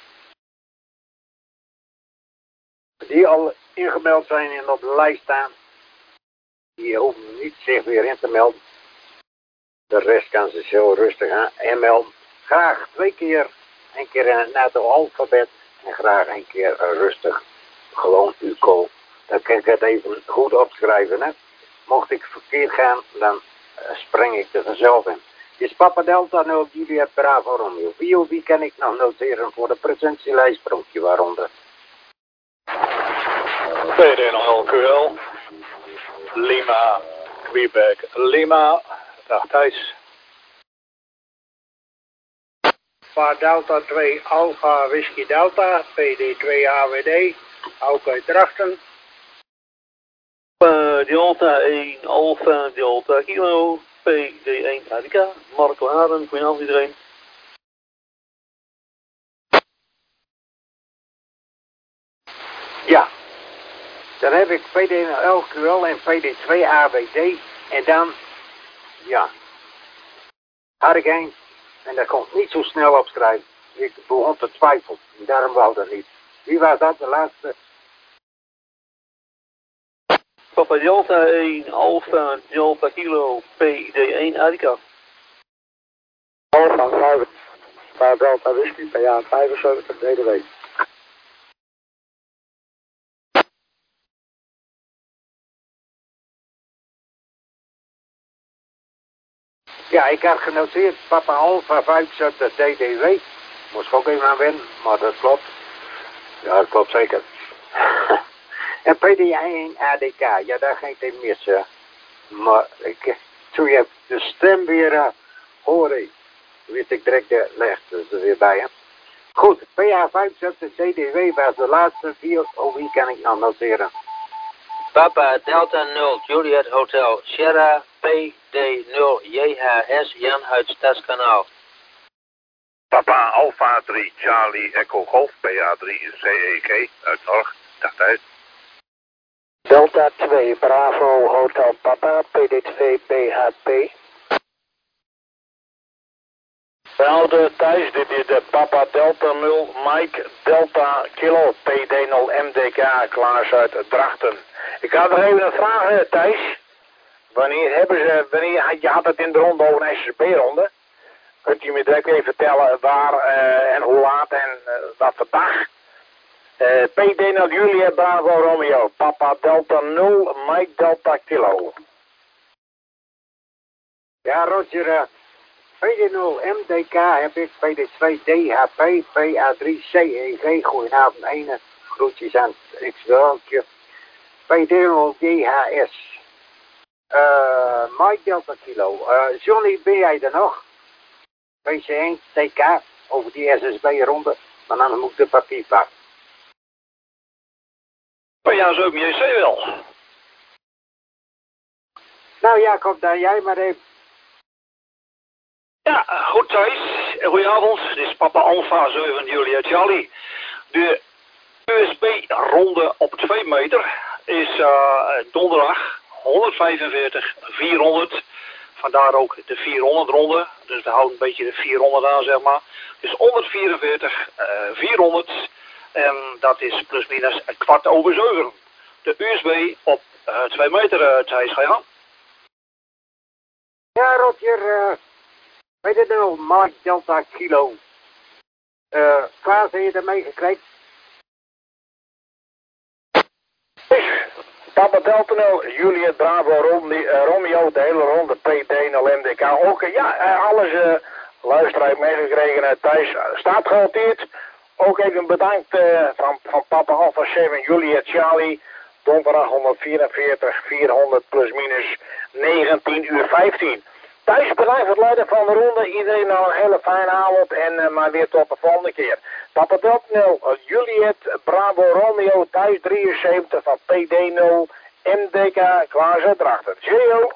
die al ingemeld zijn en op de lijst staan, die hoeven niet zich weer in te melden. De rest kan ze zo rustig aan inmelden. Graag twee keer, een keer in het nette alfabet en graag een keer rustig gewoon U C O. Dan kan ik het even goed opschrijven. Hè? Mocht ik verkeerd gaan, dan uh, spring ik er vanzelf in. Is Papa Delta nul Juliet Bravo Romeo. Wie of wie kan ik nog noteren voor de presentielijst Bronkje waaronder? P D nul Q L Lima Quebec Lima. Dag Thijs. Papa Delta twee Alpha Whisky Delta P D twee A W D ook uit Drachten. Uh, Delta één Alpha Delta Kilo P D één A D K Marco Haren, goedenavond iedereen. Ja, dan heb ik P D nul Q L en P D twee A W D en dan, ja, had ik één en dat komt niet zo snel opschrijven. Ik begon te twijfelen en daarom wou dat niet. Wie was dat, de laatste? Papa Delta één Alpha Delta Kilo P D één A D K. Alpha vijf, Papa Delta Whisky P A vijfenzeventig D D W. Ja, ik had genoteerd Papa Alpha vijfenzeventig D D W. Moest ik ook even aan wennen, maar dat klopt. Ja, dat klopt zeker. En P D één A D K, ja, daar ging ik even missen. Maar ik, toen je de stem weer uh, hoorde, wist ik direct de leg dus er weer bij. Hè. Goed, P A vijfenzeventig D D W was de laatste vier. Oh, wie kan ik nog noteren? Papa Delta nul Juliet Hotel Sierra P D nul J H S Jan uit Stadskanaal. Papa Alpha drie Charlie Echo Golf P A drie C E K uit Norg. Dag thuis. Delta twee Bravo Hotel Papa P D twee B H P. Belde Thijs, dit is de Papa Delta nul Mike Delta Kilo P D nul M D K Klaas uit Drachten. Ik had nog even een vraag, Thijs. Wanneer hebben ze, wanneer, je had het in de ronde over een S S B-ronde. Kunt u me direct even vertellen waar uh, en hoe laat en uh, wat voor dag? Uh, P D nul Juliet Bravo Romeo, Papa Delta nul Mike Delta Kilo. Ja, Roger, uh, P D nul M D K heb ik, P D twee D H P, P A drie C E G, goedenavond, ene, groetjes aan het X-Weltje. P D nul J H S. Uh, Mike Delta Kilo. Uh, Johnny, ben jij er nog? P C één T K over die S S B-ronde, maar dan moet ik de papier pakken. Ja, zo J C wel. Nou Jacob, dan jij maar even. Ja, goed Thijs. Goedenavond. Dit is Papa Alpha zeven Juliet Charlie. De U S B-ronde op twee meter is uh, donderdag honderdvijfenveertig vierhonderd. Vandaar ook de vierhonderd ronde. Dus we houden een beetje de vierhonderd aan, zeg maar. Dus honderdvierenveertig uh, vierhonderd. En dat is plus minus een kwart over zeven. De U S B op uh, twee meter, uh, Thijs, ga je gaan? Ja, Roger, uh, weet je nou, Mike Delta Kilo. Uh, Klaas, heb je ermee gekregen? Papa Delta nul, Juliet Bravo Romeo, Romeo, de hele ronde P D nul M D K. Ook, ja, uh, alles uh, luisteraar heeft meegekregen, uh, Thijs. Uh, staat genoteerd. Ook even bedankt uh, van, van Papa Alpha zeven Juliet Charlie. Donderdag honderdvierenveertig vierhonderd plus minus negentien uur vijftien. Thijs, bedankt voor het leiden van de ronde. Iedereen nog een hele fijne avond en uh, maar weer tot de volgende keer. Papa Delta nul, uh, Juliet, Bravo Romeo, Thijs drieënzeventig van P D nul, M D K, Klaas uit Drachten. Cheerio!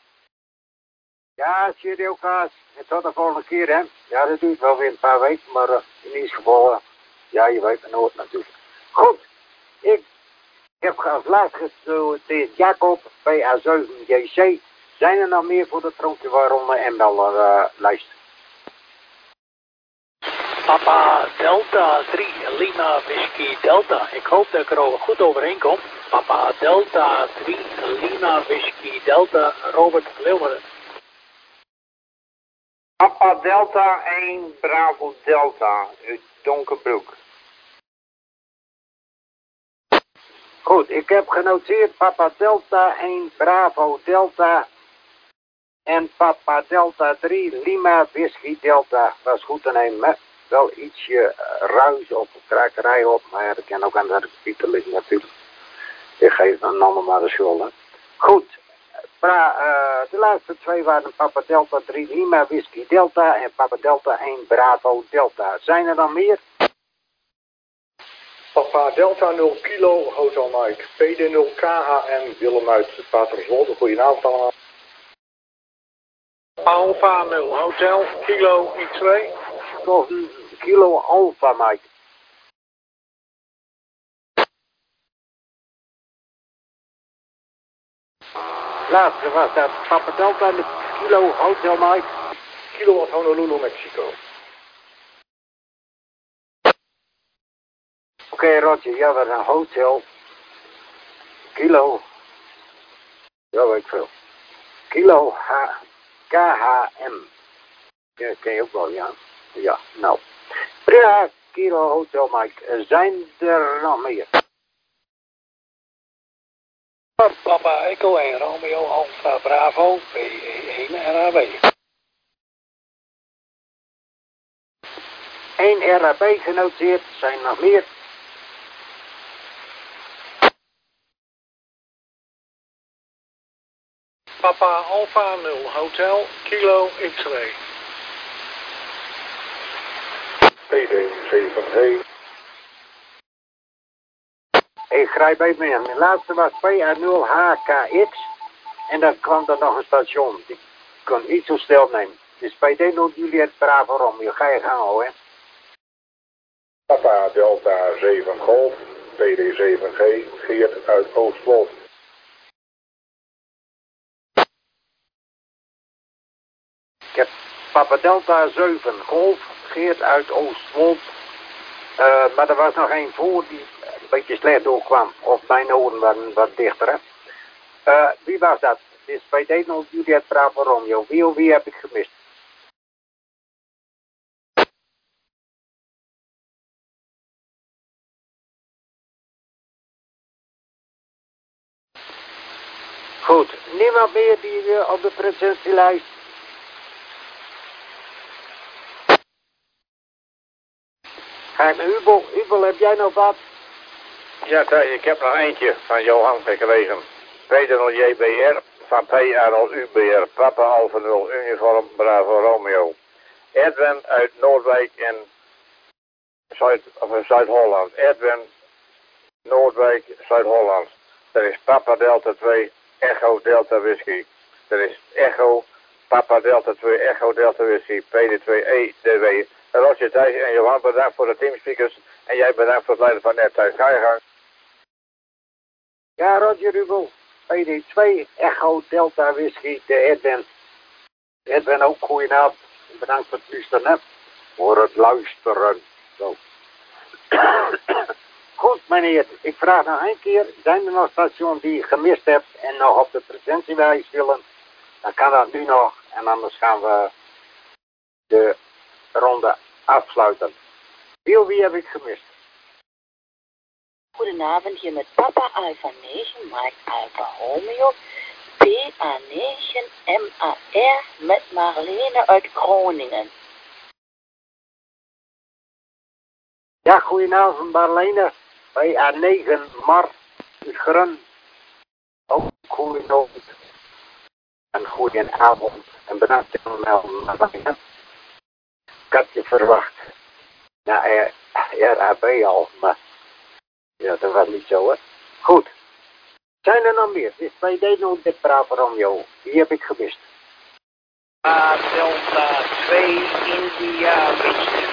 Ja, cheerio Klaas. En tot de volgende keer, hè. Ja, dat duurt wel weer een paar weken, maar uh, in ieder geval, uh, ja, je weet het nooit natuurlijk. Goed, ik heb als laatste gesolliciteerd Jacob, P A zeven J C. Zijn er nog meer voor de Pronkjewaarronde en wel uh, lijst? Papa Delta drie, Lima Whisky Delta. Ik hoop dat ik er al goed overheen kom. Papa Delta drie, Lima Whisky Delta, Robert Leeuwen. Papa Delta één, Bravo Delta, uit Donkerbroek. Goed, ik heb genoteerd Papa Delta één, Bravo Delta en Papa Delta drie, Lima Whisky Delta. Dat is goed te nemen. Wel ietsje ruis of krakerij op, maar dat kan ook aan de pieten liggen natuurlijk. Ik geef een ander maar de schuld. Goed, pra, uh, de laatste twee waren Papa Delta drie, Lima Whisky Delta en Papa Delta één, Bravo Delta. Zijn er dan meer? Papa Delta nul kilo, Hotel Mike, P D nul K H M, Willem uit Paterswolde. Goedenavond allemaal. Alpha nul Hotel, Kilo X twee. Toch een kilo Alpha Mike. Laatste was dat Papa Delta de kilo Hotel Mike. Kilo uit Honolulu, Mexico. Oké, okay, Roger, ja, dat is een hotel. Kilo. Ja, weet ik veel. Kilo H. K H M. Ja, dat ken je ook wel, ja. Ja, nou. Prima, Kilo Hotel Mike. Zijn er nog meer? Papa Echo en Romeo Alpha Bravo, P E één R A B. één R A B genoteerd, zijn er nog meer? Papa Alpha nul Hotel, Kilo X-ray. P D zeven G. Ik grijp even in. De laatste was P A nul H K X. En dan kwam er nog een station. Die kon niet zo snel nemen. Dus P D nul Juliet Bravo Romeo. Ga je gang hoor, hè. Papa Delta zeven Golf, P D zeven G, Geert uit Oostwold. Ik heb Papa Delta zeven Golf, Geert uit Oostwold. Uh, maar er was nog één voor die een beetje slecht doorkwam. Of mijn oren waren wat dichter, hè. Uh, wie was dat? Dit is P D nul Juliet Bravo Romeo. Wie of wie heb ik gemist? Goed, niemand meer die uh, op de presentielijst. Ga ik naar Ubel. Ubel, heb jij nog wat? Ja, Thijs, ik heb nog eentje van Johan gekregen. P D nul J B R van P A nul U B R, Papa Alpha nul, Uniform Bravo Romeo. Edwin uit Noordwijk en Zuid, of Zuid-Holland. Edwin, Noordwijk, Zuid-Holland. Dat is Papa Delta twee, Echo Delta Whisky. Dat is Echo, Papa Delta twee, Echo Delta Whisky, P D twee E D W. Roger, Thijs en Johan, bedankt voor de teamspeakers. En jij bedankt voor het leiden van net Thijs. Ga je gang. Ja, Roger Ubel. P D twee, Echo Delta Whisky, de Edwin. Edwin ook, goedenavond. Bedankt voor het luisteren, hè. Voor het luisteren. Zo. Goed, meneer. Ik vraag nog een keer. Zijn er nog stations die je gemist hebt en nog op de presentiewijs willen? Dan kan dat nu nog. En anders gaan we de ronde afsluiten. Wie, wie heb ik gemist? Goedenavond, hier met Papa Alpha negen, Mike Alpha Romeo, P A negen M A R met Marlene uit Groningen. Ja, goedenavond Marlene. P A negen Mar uit Grun. Ook goedenavond. Een goede avond en bedankt voor het melden. Ik had je verwacht. Nou, R A B al, maar ja, dat was niet zo, hè. Goed. Zijn er nog meer? Is bij deze dit Bravo Romeo. Die heb ik gemist. A Delta twee India Whisky.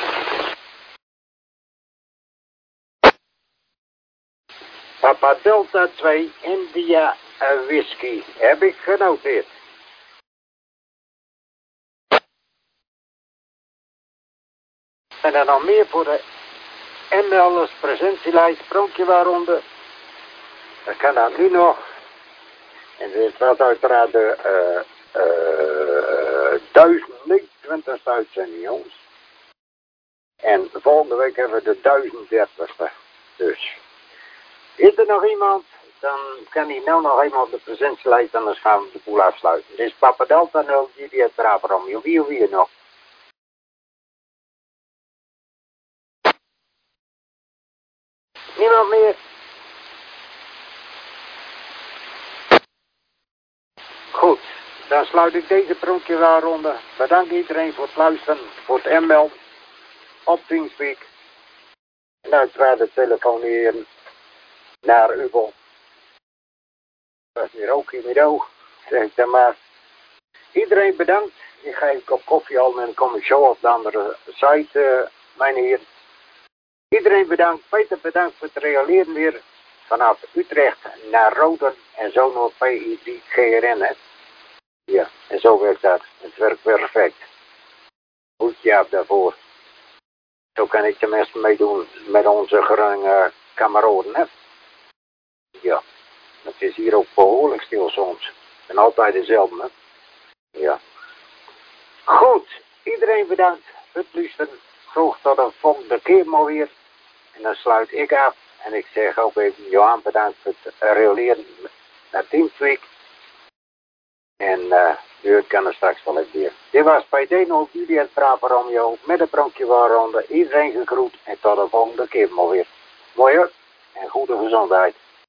Papa Delta twee India Whisky. Heb ik genoteerd. En dan nog meer voor de M L'ers presentielijst, Sprankje waaronder. Dat kan dan nu nog. En dit was uiteraard de uh, uh, duizend negenentwintigste uitzending, jongens. En volgende week hebben we de duizend dertigste. Dus. Is er nog iemand? Dan kan hij nou nog eenmaal op de presentielijst, anders gaan we de boel afsluiten. Dit is Papa Delta nul, Juliet Bravo Romeo. Wie of wie nog? Niemand meer? Goed, dan sluit ik deze pronkje waaronder. Bedankt iedereen voor het luisteren, voor het inmelden op Teamspeak. En uiteraard het telefoneren naar Ubel. Dat is weer ook in oog, zeg ik dan maar. Iedereen bedankt. Ik ga een kop koffie halen en dan kom ik zo op de andere site, uh, mijn heer. Iedereen bedankt. Peter bedankt voor het reageren weer vanaf Utrecht naar Roden en zo nog P I D G R N, hè. Ja, en zo werkt dat. Het werkt perfect. Goed jaap daarvoor. Zo kan ik tenminste meedoen met onze Groningen kameraden, hè. Ja, het is hier ook behoorlijk stil soms. En altijd dezelfde, hè. Ja. Goed, iedereen bedankt voor het luisteren. Graag tot de volgende keer maar weer. En dan sluit ik af. En ik zeg ook even Johan bedankt voor het reageren naar Teamspeak. En uh, u kan er straks wel even weer. Dit was bij Deno, Juliet Bravo Romeo. Met een pronkje waaronder. Iedereen gegroet. En tot de volgende keer maar weer. Mooi hoor. En goede gezondheid.